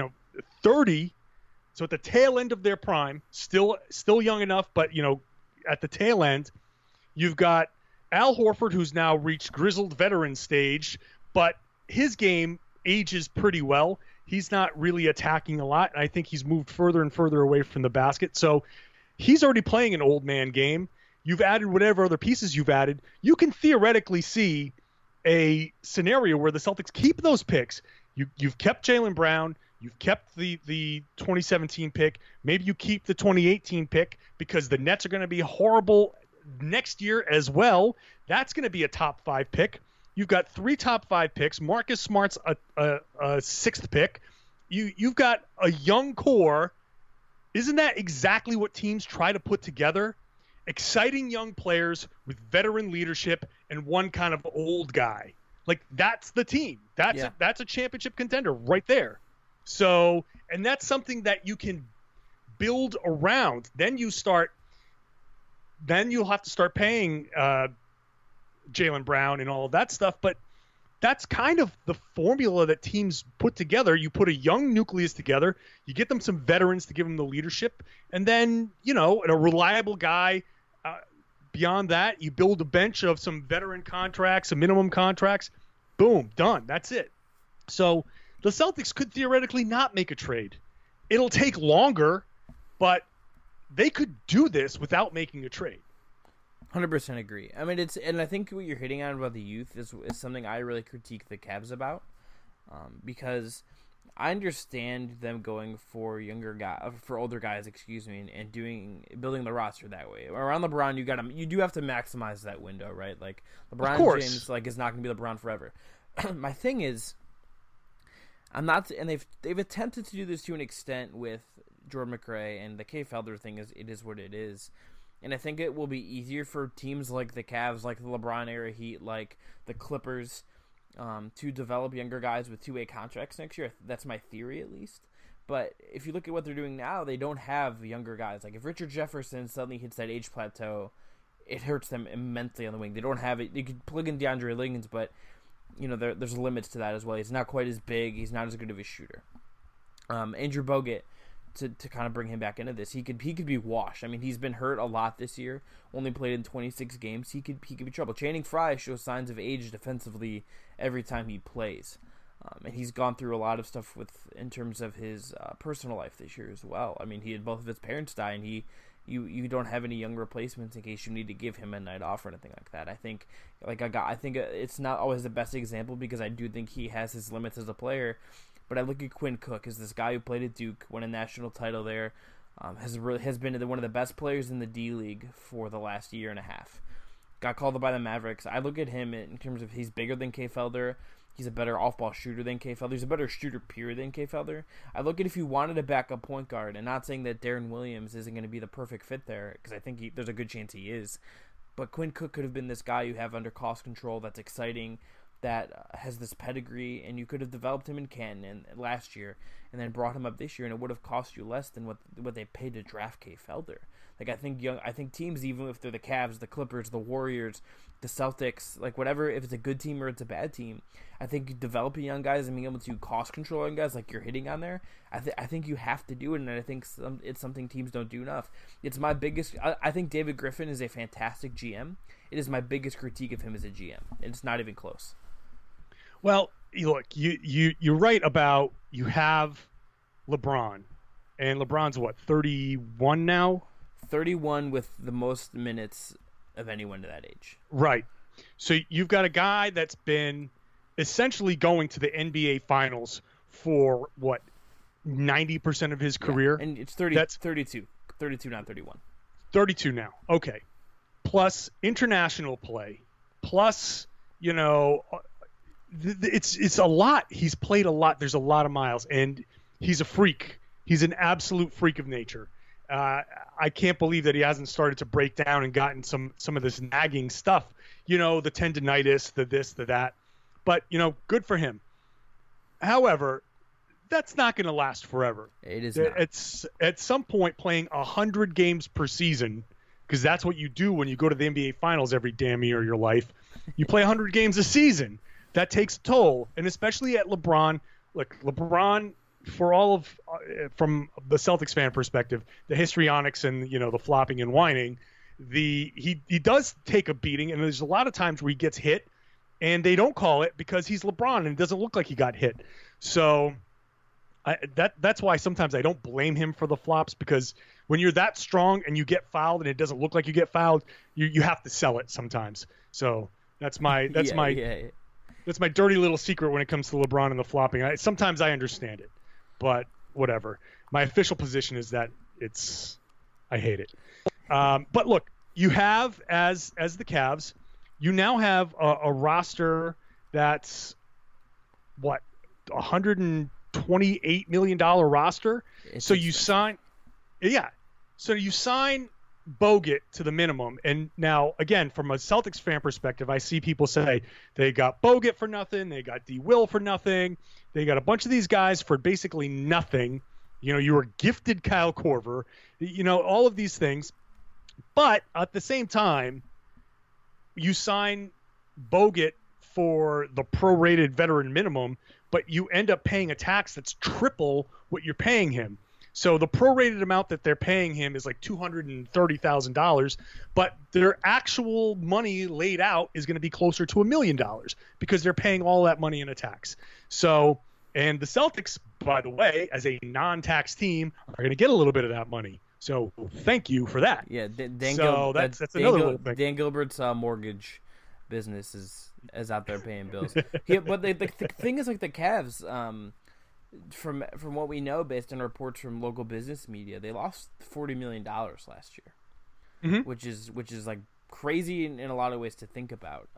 30, so at the tail end of their prime, still young enough, but at the tail end, you've got Al Horford, who's now reached grizzled veteran stage, but his game ages pretty well. He's not really attacking a lot, and I think he's moved further and further away from the basket. So he's already playing an old man game. You've added whatever other pieces you've added. You can theoretically see a scenario where the Celtics keep those picks. You've kept Jaylen Brown. You've kept the 2017 pick. Maybe you keep the 2018 pick because the Nets are going to be horrible next year as well. That's going to be a top 5 pick. You've got 3 top 5 picks. Marcus Smart's a 6th pick. You've got a young core. Isn't that exactly what teams try to put together? Exciting young players with veteran leadership and one kind of old guy. Like, that's the team. That's a championship contender right there. So, and that's something that you can build around. Then you'll have to start paying Jaylen Brown and all of that stuff. But that's kind of the formula that teams put together. You put a young nucleus together, you get them some veterans to give them the leadership, and then, a reliable guy. Beyond that, you build a bench of some veteran contracts, some minimum contracts. Boom, done. That's it. So the Celtics could theoretically not make a trade. It'll take longer, but they could do this without making a trade. 100% agree. I mean, and I think what you're hitting on about the youth is something I really critique the Cavs about, because I understand them going for older guys, and building the roster that way. Around LeBron, you do have to maximize that window, right? Like LeBron James, is not going to be LeBron forever. My thing is, I'm not, and they've attempted to do this to an extent with Jordan McRae, and the Kay Felder thing is what it is. And I think it will be easier for teams like the Cavs, like the LeBron era Heat, like the Clippers, to develop younger guys with 2-way contracts next year. That's my theory, at least. But if you look at what they're doing now, they don't have younger guys. Like if Richard Jefferson suddenly hits that age plateau, it hurts them immensely on the wing. They don't have it. You could plug in DeAndre Liggins, but there's limits to that as well. He's not quite as big. He's not as good of a shooter. Andrew Bogut, to kind of bring him back into this, he could be washed. I mean, he's been hurt a lot this year. Only played in 26 games. He could be trouble. Channing Frye shows signs of age defensively every time he plays, and he's gone through a lot of stuff in terms of his personal life this year as well. I mean, he had both of his parents die, and you don't have any young replacements in case you need to give him a night off or anything like that. I think it's not always the best example because I do think he has his limits as a player. But I look at Quinn Cook as this guy who played at Duke, won a national title there, has been one of the best players in the D League for the last year and a half. Got called up by the Mavericks. I look at him in terms of he's bigger than Kay Felder. He's a better off-ball shooter than Kay Felder. He's a better shooter, period, than Kay Felder. I look at if you wanted a backup point guard, and not saying that Darren Williams isn't going to be the perfect fit there, because I think there's a good chance he is. But Quinn Cook could have been this guy you have under cost control that's exciting, that has this pedigree, and you could have developed him in Canton last year and then brought him up this year, and it would have cost you less than what they paid to draft Kay Felder. Like I think teams, even if they're the Cavs, the Clippers, the Warriors, the Celtics, like whatever, if it's a good team or it's a bad team, I think developing young guys and being able to cost control young guys like you're hitting on there, I think you have to do it, and I think it's something teams don't do enough. It's my biggest. I think David Griffin is a fantastic GM. It is my biggest critique of him as a GM. It's not even close. Well, look, you're right about you have LeBron, and LeBron's what, 31 now? 31 with the most minutes of anyone to that age. Right. So you've got a guy that's been essentially going to the NBA Finals for what, 90% of his career? And it's 32, not 31. 32 now. Okay. Plus international play. Plus, it's a lot. He's played a lot. There's a lot of miles, and he's a freak. He's an absolute freak of nature. I can't believe that he hasn't started to break down and gotten some of this nagging stuff, the tendinitis, the this, the that. But, good for him. However, that's not going to last forever. It is not. It's at some point playing 100 games per season, because that's what you do when you go to the NBA Finals every damn year of your life. You play 100 games a season. That takes a toll, and especially at LeBron. Look, LeBron, for all of from the Celtics fan perspective, the histrionics and the flopping and whining, he does take a beating, and there's a lot of times where he gets hit, and they don't call it because he's LeBron and it doesn't look like he got hit. So that's why sometimes I don't blame him for the flops, because when you're that strong and you get fouled and it doesn't look like you get fouled, you have to sell it sometimes. So that's my that's my dirty little secret when it comes to LeBron and the flopping. Sometimes I understand it, but whatever. My official position is that I hate it. But look, you have as the Cavs, you now have a roster that's what, $128 million roster. So you sign Bogut to the minimum. And now, again, from a Celtics fan perspective, I see people say they got Bogut for nothing, they got D. Will for nothing, they got a bunch of these guys for basically nothing. You were gifted Kyle Korver, all of these things. But at the same time, you sign Bogut for the prorated veteran minimum, but you end up paying a tax that's triple what you're paying him. So the prorated amount that they're paying him is like $230,000, but their actual money laid out is going to be closer to $1 million because they're paying all that money in a tax. So, and the Celtics, by the way, as a non-tax team, are going to get a little bit of that money. So thank you for that. Yeah, that's another little thing. Dan Gilbert's mortgage business is out there paying bills. Yeah, but the thing is, like, the Cavs, from what we know based on reports from local business media, they lost $40 million last year, which is like crazy in a lot of ways to think about.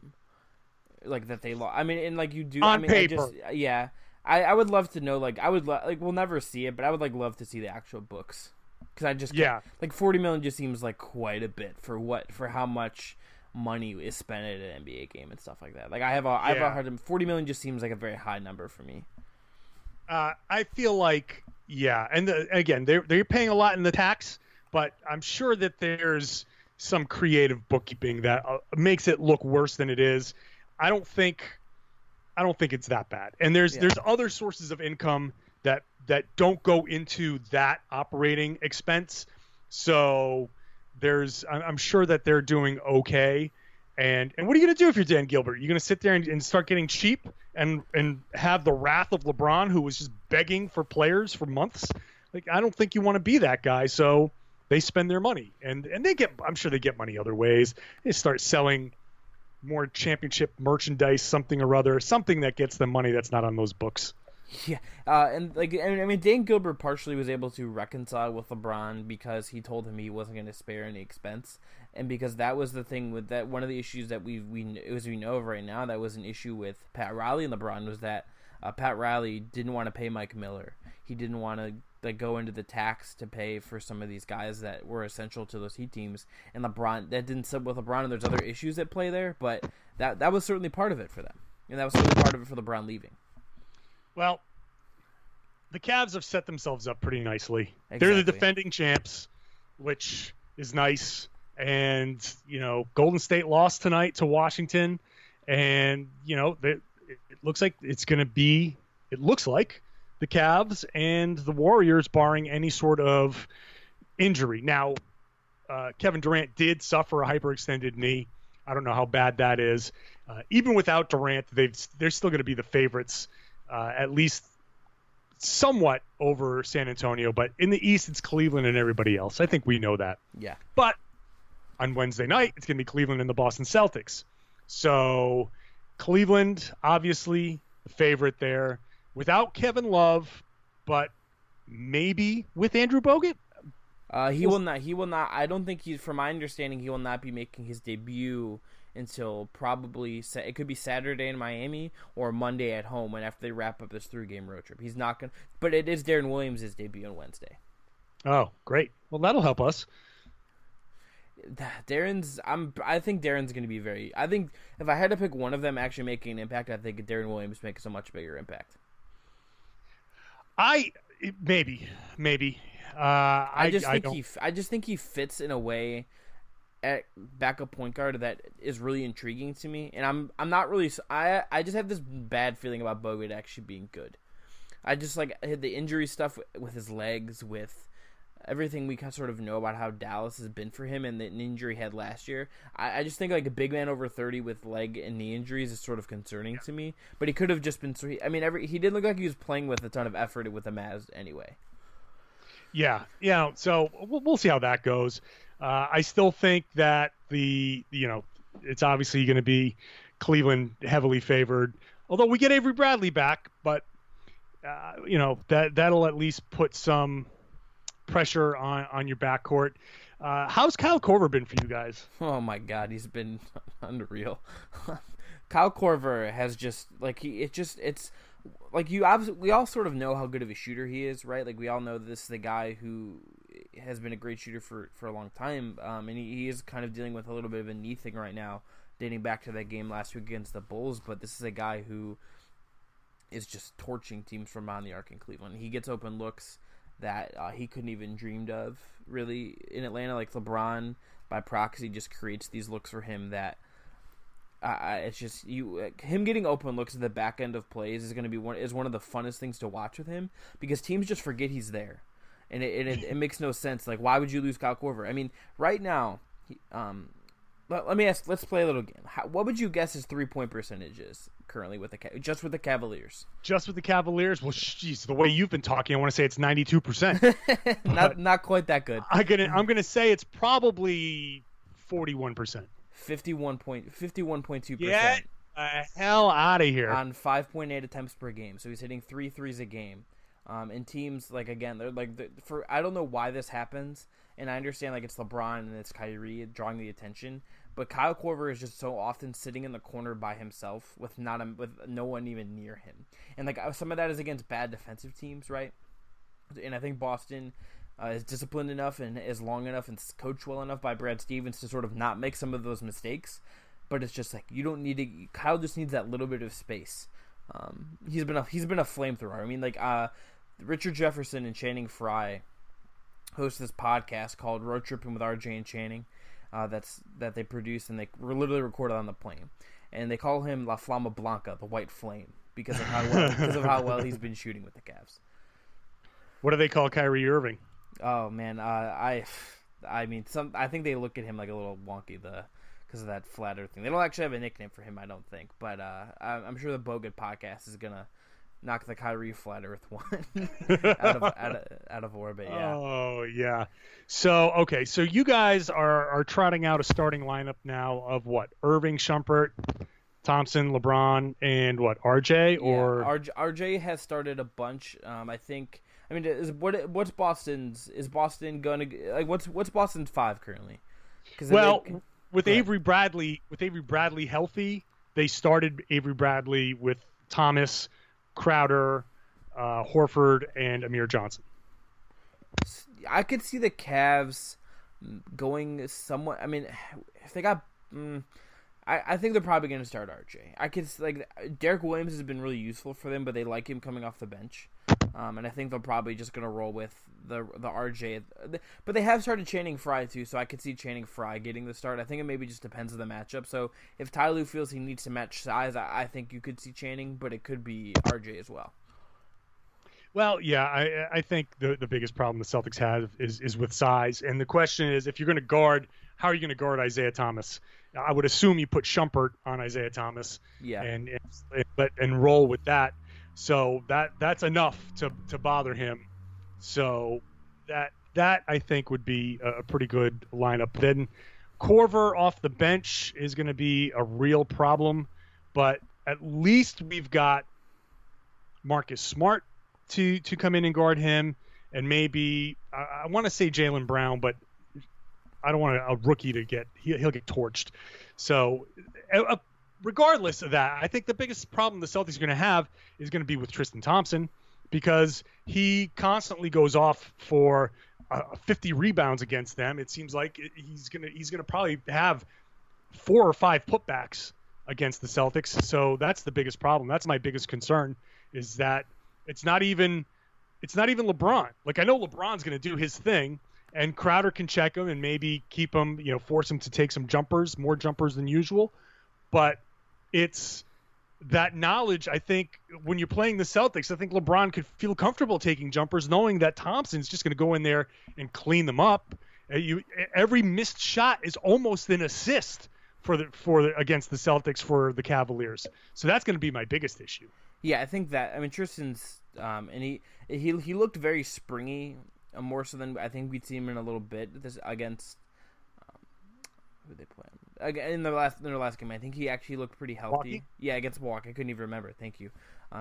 Like that they lost. I mean, and like you do on paper. I would love to know. Like we'll never see it, but I would love to see the actual books, because I just like $40 million just seems like quite a bit for how much money is spent at an NBA game and stuff like that. Like I have a hard time. $40 million just seems like a very high number for me. I feel like, and again, they're paying a lot in the tax, but I'm sure that there's some creative bookkeeping that makes it look worse than it is. I don't think it's that bad. And there's other sources of income that don't go into that operating expense. So I'm sure that they're doing okay. And what are you going to do if you're Dan Gilbert? You're going to sit there and start getting cheap and have the wrath of LeBron, who was just begging for players for months? Like, I don't think you want to be that guy. So they spend their money, and I'm sure they get money other ways. They start selling more championship merchandise, something or other, something that gets them money that's not on those books. Yeah, and I mean, Dan Gilbert partially was able to reconcile with LeBron because he told him he wasn't going to spare any expense, and because that was the thing with that. One of the issues that we know of right now, that was an issue with Pat Riley and LeBron, was that Pat Riley didn't want to pay Mike Miller. He didn't want to go into the tax to pay for some of these guys that were essential to those Heat teams, and LeBron, that didn't sit with LeBron, and there's other issues at play there, but that was certainly part of it for them, and that was certainly part of it for LeBron leaving. Well, the Cavs have set themselves up pretty nicely. Exactly. They're the defending champs, which is nice. And, Golden State lost tonight to Washington. And, it looks like the Cavs and the Warriors, barring any sort of injury. Now, Kevin Durant did suffer a hyperextended knee. I don't know how bad that is. even without Durant, they're still going to be the favorites, at least somewhat over San Antonio. But in the East, it's Cleveland and everybody else. I think we know that. Yeah. But on Wednesday night, it's going to be Cleveland and the Boston Celtics. So Cleveland, obviously, the favorite there. Without Kevin Love, but maybe with Andrew Bogut? He will not. I don't think from my understanding, he will not be making his debut until probably, it could be Saturday in Miami or Monday at home, and after they wrap up this 3-game road trip. He's not going to, but it is Darren Williams' debut on Wednesday. Oh, great. Well, that'll help us. I think Darren's going to be I think if I had to pick one of them actually making an impact, I think Darren Williams makes a much bigger impact. Maybe. I just think he fits in a way at backup point guard that is really intriguing to me, and I'm not really. I just have this bad feeling about Bogut actually being good. I just like the injury stuff with his legs, with everything we sort of know about how Dallas has been for him and the injury he had last year. I just think like a big man over 30 with leg and knee injuries is sort of concerning to me. But he could have just been. I mean, he didn't look like he was playing with a ton of effort with the Mavs anyway. Yeah. So we'll see how that goes. I still think that it's obviously going to be Cleveland heavily favored. Although we get Avery Bradley back, but that'll at least put some pressure on your backcourt. How's Kyle Korver been for you guys? Oh my God, he's been unreal. Kyle Korver has just it's like we all sort of know how good of a shooter he is, right? Like we all know this is the guy who has been a great shooter for a long time, and he is kind of dealing with a little bit of a knee thing right now, dating back to that game last week against the Bulls. But this is a guy who is just torching teams from beyond the arc in Cleveland. He gets open looks that he couldn't even dreamed of really in Atlanta. Like LeBron by proxy just creates these looks for him that it's just him getting open looks at the back end of plays is going to be one of the funnest things to watch with him, because teams just forget he's there, and it makes no sense. Like, why would you lose Kyle Korver? I mean, right now, let me ask. Let's play a little game. What would you guess his 3-point percentage is currently with the Cavaliers? Just with the Cavaliers? Well, jeez, the way you've been talking, I want to say it's 92%. not quite that good. I'm gonna say it's probably 41%. 51.2%. Get the hell out of here. On 5.8 attempts per game, so he's hitting 3 threes a game. And teams they're I don't know why this happens, and I understand like it's LeBron and it's Kyrie drawing the attention, but Kyle Korver is just so often sitting in the corner by himself with no one even near him, and like some of that is against bad defensive teams, right? And I think Boston is disciplined enough and is long enough and coached well enough by Brad Stevens to sort of not make some of those mistakes. But it's just like you don't need to. Kyle just needs that little bit of space. He's been a flamethrower. I mean, like Richard Jefferson and Channing Frye host this podcast called Road Tripping with RJ and Channing. That they produce and they were literally recorded on the plane, and they call him La Flama Blanca, the White Flame, because of how well he's been shooting with the Cavs. What do they call Kyrie Irving? Oh man, I think they look at him like a little wonky because of that flat earth thing. They don't actually have a nickname for him, I don't think, but I'm sure the Bogut podcast is gonna knock the Kyrie flat earth one out of orbit. Yeah. Oh yeah. So you guys are trotting out a starting lineup now of what? Irving, Shumpert, Thompson, LeBron, and what? RJ or RJ has started a bunch. I think. I mean, what's Boston's? Is Boston gonna like what's Boston's 5 currently? With Avery Bradley healthy, they started Avery Bradley with Thomas, Crowder, Horford, and Amir Johnson. I could see the Cavs going somewhat. I mean, if they got, I think they're probably going to start RJ. I could Derek Williams has been really useful for them, but they like him coming off the bench. And I think they're probably just going to roll with the RJ. But they have started Channing Frye, too, so I could see Channing Frye getting the start. I think it maybe just depends on the matchup. So if Ty Lue feels he needs to match size, I think you could see Channing, but it could be RJ as well. Well, yeah, I think the biggest problem the Celtics have is with size. And the question is, if you're going to guard how are you going to guard Isaiah Thomas? I would assume you put Shumpert on Isaiah Thomas, and roll with that. So that's enough to bother him. So that I think would be a pretty good lineup. Then Korver off the bench is going to be a real problem, but at least we've got Marcus Smart to come in and guard him, and maybe I want to say Jaylen Brown, but I don't want a rookie to he'll get torched. So regardless of that, I think the biggest problem the Celtics are going to have is going to be with Tristan Thompson, because he constantly goes off for 50 rebounds against them. It seems like he's gonna probably have 4 or 5 putbacks against the Celtics. So that's the biggest problem. That's my biggest concern, is that it's not even LeBron. Like, I know LeBron's going to do his thing, and Crowder can check him and maybe keep him, force him to take some jumpers, more jumpers than usual. But it's that knowledge. I think when you're playing the Celtics, I think LeBron could feel comfortable taking jumpers, knowing that Thompson's just going to go in there and clean them up. Every missed shot is almost an assist against the Celtics for the Cavaliers. So that's going to be my biggest issue. Yeah, I think that. I mean, Tristan's and he looked very springy, more so than I think we'd see him in a little bit against who they play in their last game. I think he actually looked pretty healthy. Milwaukee? Yeah, against Milwaukee. I couldn't even remember. Thank you.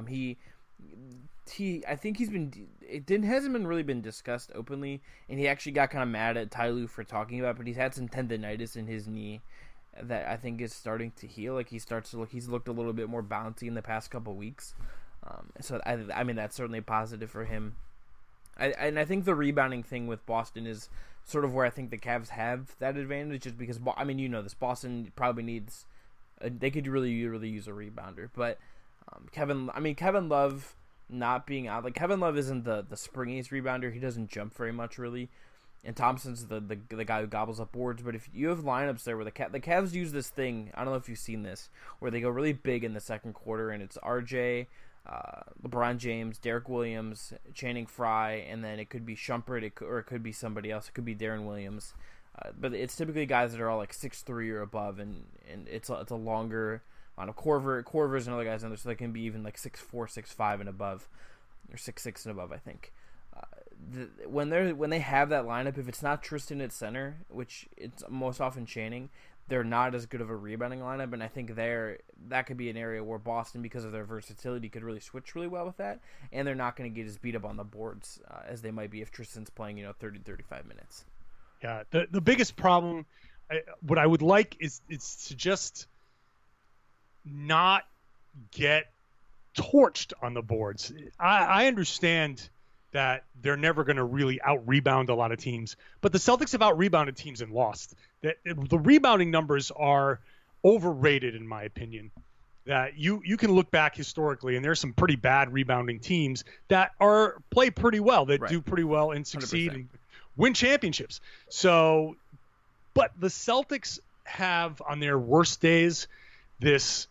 I think hasn't been really been discussed openly, and he actually got kind of mad at Ty Lue for talking about it, but he's had some tendonitis in his knee that I think is starting to heal. Like, he's looked a little bit more bouncy in the past couple weeks. So I mean, that's certainly positive for him. And I think the rebounding thing with Boston is sort of where I think the Cavs have that advantage, just because, I mean, this Boston probably needs, they could really use a rebounder. But Kevin Love not being out, like, Kevin Love isn't the springiest rebounder. He doesn't jump very much, really. And Thompson's the guy who gobbles up boards. But if you have lineups there where the Cavs use this thing, I don't know if you've seen this, where they go really big in the second quarter, and it's RJ, LeBron James, Derek Williams, Channing Frye, and then it could be Shumpert, or it could be somebody else. It could be Darren Williams. But it's typically guys that are all like 6'3" or above, and it's a longer on a Korver's and other guys in there, so they can be even like 6'4", 6'5" and above, or 6'6" and above, I think. When they have that lineup, if it's not Tristan at center, which it's most often Channing, they're not as good of a rebounding lineup, and I think that could be an area where Boston, because of their versatility, could really switch really well with that, and they're not going to get as beat up on the boards as they might be if Tristan's playing 30 35 minutes. Yeah, the biggest problem, what I would like is to just not get torched on the boards. I understand that they're never going to really out-rebound a lot of teams. But the Celtics have out-rebounded teams and lost. The rebounding numbers are overrated, in my opinion. That you can look back historically, and there's some pretty bad rebounding teams that play pretty well, that do pretty well and succeed 100%. And win championships. So, but the Celtics have, on their worst days, this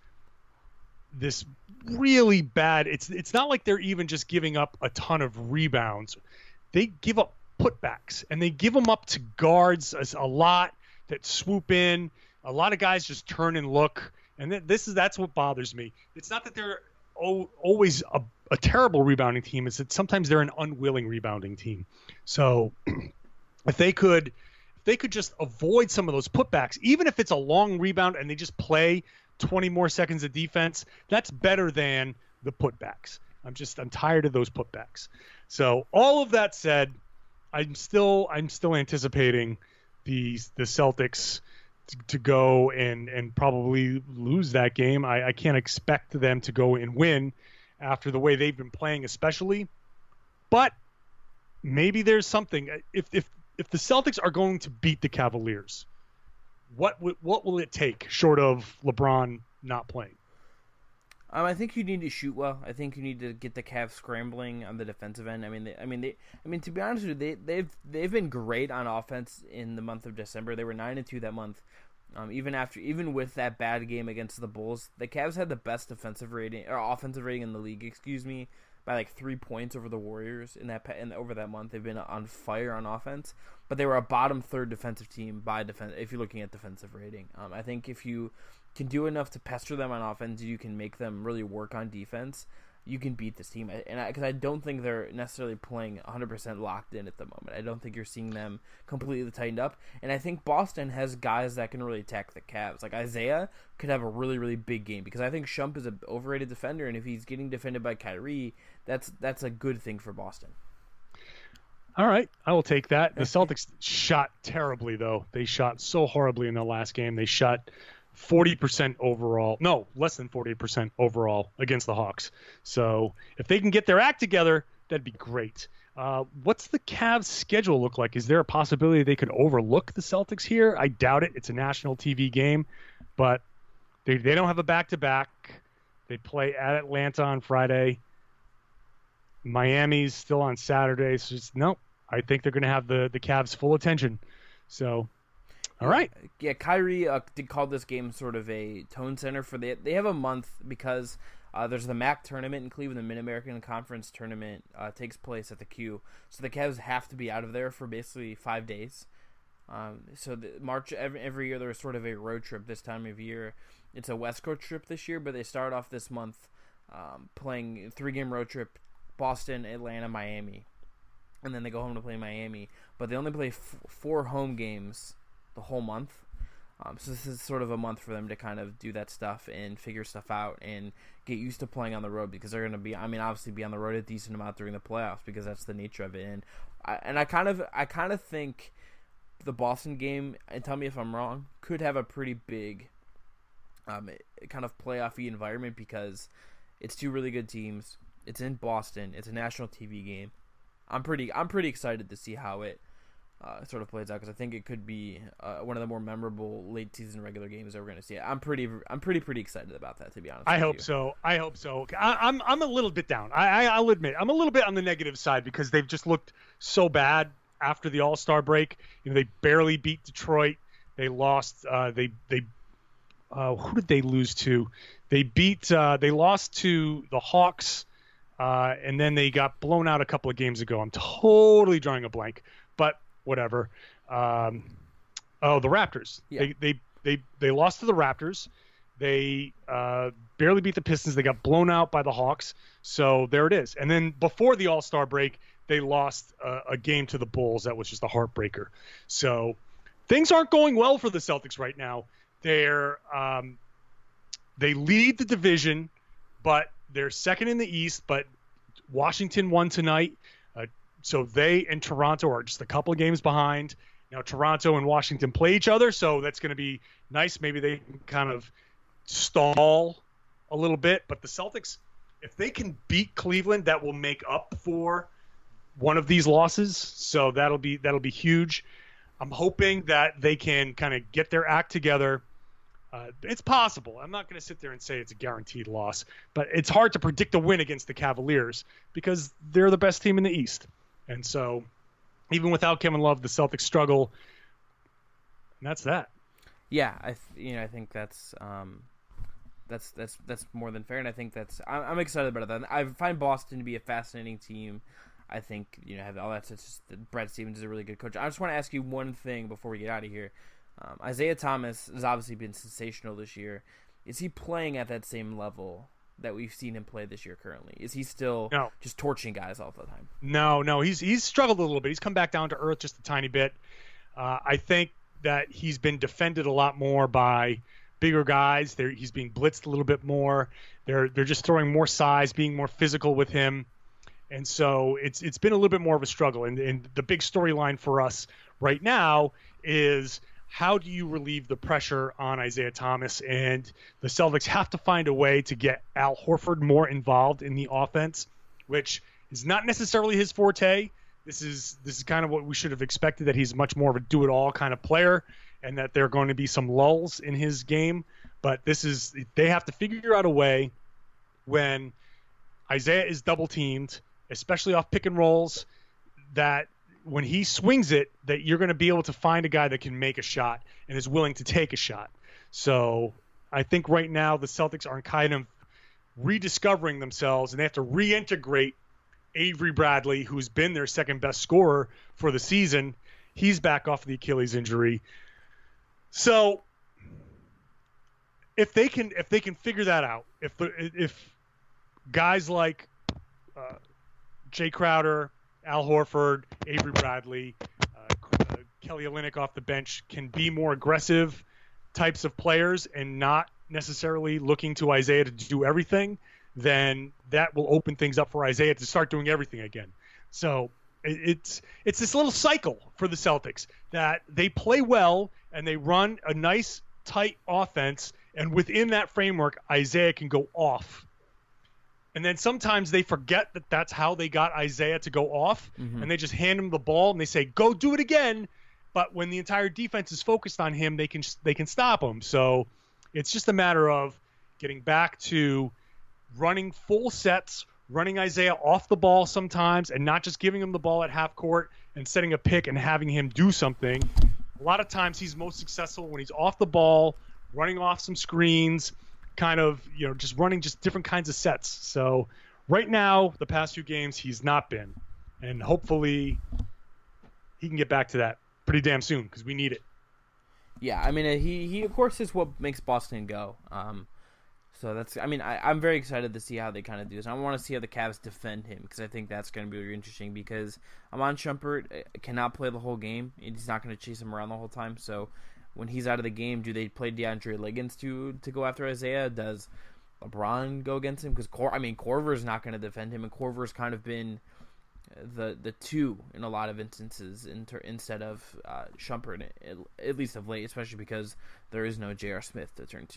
really bad. It's not like they're even just giving up a ton of rebounds. They give up putbacks, and they give them up to guards a lot that swoop in. A lot of guys just turn and look, and that's what bothers me. It's not that they're always a terrible rebounding team. It's that sometimes they're an unwilling rebounding team. So if they could just avoid some of those putbacks, even if it's a long rebound and they just play 20 more seconds of defense, that's better than the putbacks. I'm tired of those putbacks. So all of that said, I'm still anticipating the Celtics to go and probably lose that game. I can't expect them to go and win after the way they've been playing, especially. But maybe there's something. If the Celtics are going to beat the Cavaliers, what will it take short of LeBron not playing? I think you need to shoot well. I think you need to get the Cavs scrambling on the defensive end. I mean, to be honest with you, they've been great on offense in the month of December. They were 9-2 that month. Even with that bad game against the Bulls, the Cavs had the best offensive rating in the league. by like 3 points over the Warriors over that month. They've been on fire on offense, but they were a bottom third defensive team if you're looking at defensive rating. I think if you can do enough to pester them on offense, you can make them really work on defense. You can beat this team, because I don't think they're necessarily playing 100% locked in at the moment. I don't think you're seeing them completely tightened up, and I think Boston has guys that can really attack the Cavs. Like Isaiah could have a really, really big game, because I think Shump is an overrated defender, and if he's getting defended by Kyrie, that's a good thing for Boston. All right, I will take that. The Celtics shot terribly, though. They shot so horribly in the last game. They shot 40% overall. No, less than 40% overall against the Hawks. So if they can get their act together, that'd be great. What's the Cavs' schedule look like? Is there a possibility they could overlook the Celtics here? I doubt it. It's a national TV game, but they don't have a back-to-back. They play at Atlanta on Friday. Miami's still on Saturday. So no, I think they're going to have the Cavs' full attention. So, all right. Yeah, Kyrie did call this game sort of a tone center for they have a month because there's the MAC tournament in Cleveland, the Mid-American Conference tournament takes place at the Q. So the Cavs have to be out of there for basically 5 days. So March every year there's sort of a road trip this time of year. It's a West Coast trip this year, but they start off this month playing a 3-game road trip: Boston, Atlanta, Miami, and then they go home to play Miami. But they only play 4 home games the whole month. So this is sort of a month for them to kind of do that stuff and figure stuff out and get used to playing on the road, because they're going to be, obviously be on the road a decent amount during the playoffs because that's the nature of it. And I kind of think the Boston game, and tell me if I'm wrong, could have a pretty big kind of playoff-y environment because it's 2 really good teams. It's in Boston. It's a national TV game. I'm pretty excited to see how it sort of plays out, because I think it could be one of the more memorable late season regular games that we're going to see. I'm pretty excited about that, to be honest. I hope so. I'm a little bit down. I'll admit I'm a little bit on the negative side because they've just looked so bad after the All-Star break. They barely beat Detroit. They lost. Who did they lose to? They lost to the Hawks, and then they got blown out a couple of games ago. I'm totally drawing a blank, but whatever. The Raptors. Yeah. They lost to the Raptors. They barely beat the Pistons. They got blown out by the Hawks. So there it is. And then before the All-Star break, they lost a game to the Bulls. That was just a heartbreaker. So things aren't going well for the Celtics right now. They lead the division, but they're second in the East. But Washington won tonight. So they and Toronto are just a couple of games behind. Now Toronto and Washington play each other, so that's going to be nice. Maybe they can kind of stall a little bit. But the Celtics, if they can beat Cleveland, that will make up for one of these losses. So that'll be huge. I'm hoping that they can kind of get their act together. It's possible. I'm not going to sit there and say it's a guaranteed loss, but it's hard to predict a win against the Cavaliers because they're the best team in the East. And so even without Kevin Love, the Celtics struggle. And that's that. Yeah, I think that's more than fair, and I think I'm excited about that. I find Boston to be a fascinating team. I think have all that. It's just Brad Stevens is a really good coach. I just want to ask you one thing before we get out of here. Isaiah Thomas has obviously been sensational this year. Is he playing at that same level that we've seen him play this year currently? Is he still just torching guys all the time? No, he's struggled a little bit. He's come back down to earth just a tiny bit. I think that he's been defended a lot more by bigger guys. He's being blitzed a little bit more. They're just throwing more size, being more physical with him. And so it's been a little bit more of a struggle. And the big storyline for us right now is, how do you relieve the pressure on Isaiah Thomas? And the Celtics have to find a way to get Al Horford more involved in the offense, which is not necessarily his forte. This is kind of what we should have expected, that he's much more of a do-it-all kind of player and that there are going to be some lulls in his game. But they have to figure out a way when Isaiah is double-teamed, especially off pick and rolls, that when he swings it, that you're going to be able to find a guy that can make a shot and is willing to take a shot. So I think right now the Celtics are kind of rediscovering themselves, and they have to reintegrate Avery Bradley, who's been their second best scorer for the season. He's back off the Achilles injury. So if they can figure that out, if guys like Jay Crowder, Al Horford, Avery Bradley, Kelly Olynyk off the bench can be more aggressive types of players and not necessarily looking to Isaiah to do everything, then that will open things up for Isaiah to start doing everything again. So it's this little cycle for the Celtics that they play well and they run a nice, tight offense, and within that framework, Isaiah can go off. And then sometimes they forget that that's how they got Isaiah to go off, and they just hand him the ball and they say, go do it again. But when the entire defense is focused on him, they can stop him. So it's just a matter of getting back to running full sets, running Isaiah off the ball sometimes, and not just giving him the ball at half court and setting a pick and having him do something. A lot of times he's most successful when he's off the ball, running off some screens, kind of, just running just different kinds of sets. So right now, the past 2 games, he's not been. And hopefully he can get back to that pretty damn soon because we need it. Yeah, I mean, he of course is what makes Boston go. So that's, I mean, I'm very excited to see how they kind of do this. I want to see how the Cavs defend him because I think that's going to be really interesting because Iman Shumpert cannot play the whole game. He's not going to chase him around the whole time. So when he's out of the game, do they play DeAndre Liggins to go after Isaiah? Does LeBron go against him? Because Korver's not going to defend him, and Korver's kind of been the two in a lot of instances instead of Shumpert, at least of late, especially because there is no J.R. Smith to turn to.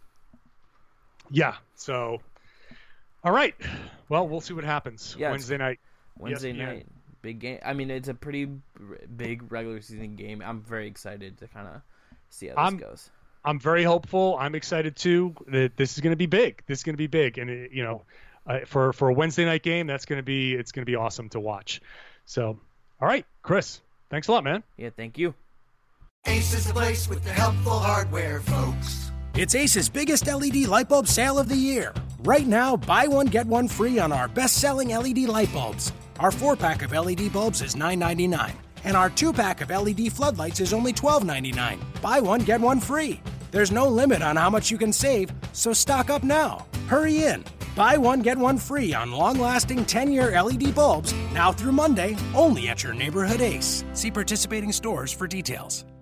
Yeah. So, all right. Well, we'll see what happens Wednesday night. Wednesday night, big game. I mean, it's a pretty big regular season game. I'm very excited to kind of see how this goes. I'm very hopeful. I'm excited too. That this is going to be big. And for a Wednesday night game, it's going to be awesome to watch. So, all right, Chris, thanks a lot, man. Yeah, thank you. Ace is the place with the helpful hardware, folks. It's Ace's biggest LED light bulb sale of the year. Right now, buy one, get one free on our best-selling LED light bulbs. Our 4-pack of LED bulbs is $9.99, and our 2-pack of LED floodlights is only $12.99. Buy one, get one free. There's no limit on how much you can save, so stock up now. Hurry in. Buy one, get one free on long-lasting 10-year LED bulbs now through Monday, only at your neighborhood Ace. See participating stores for details.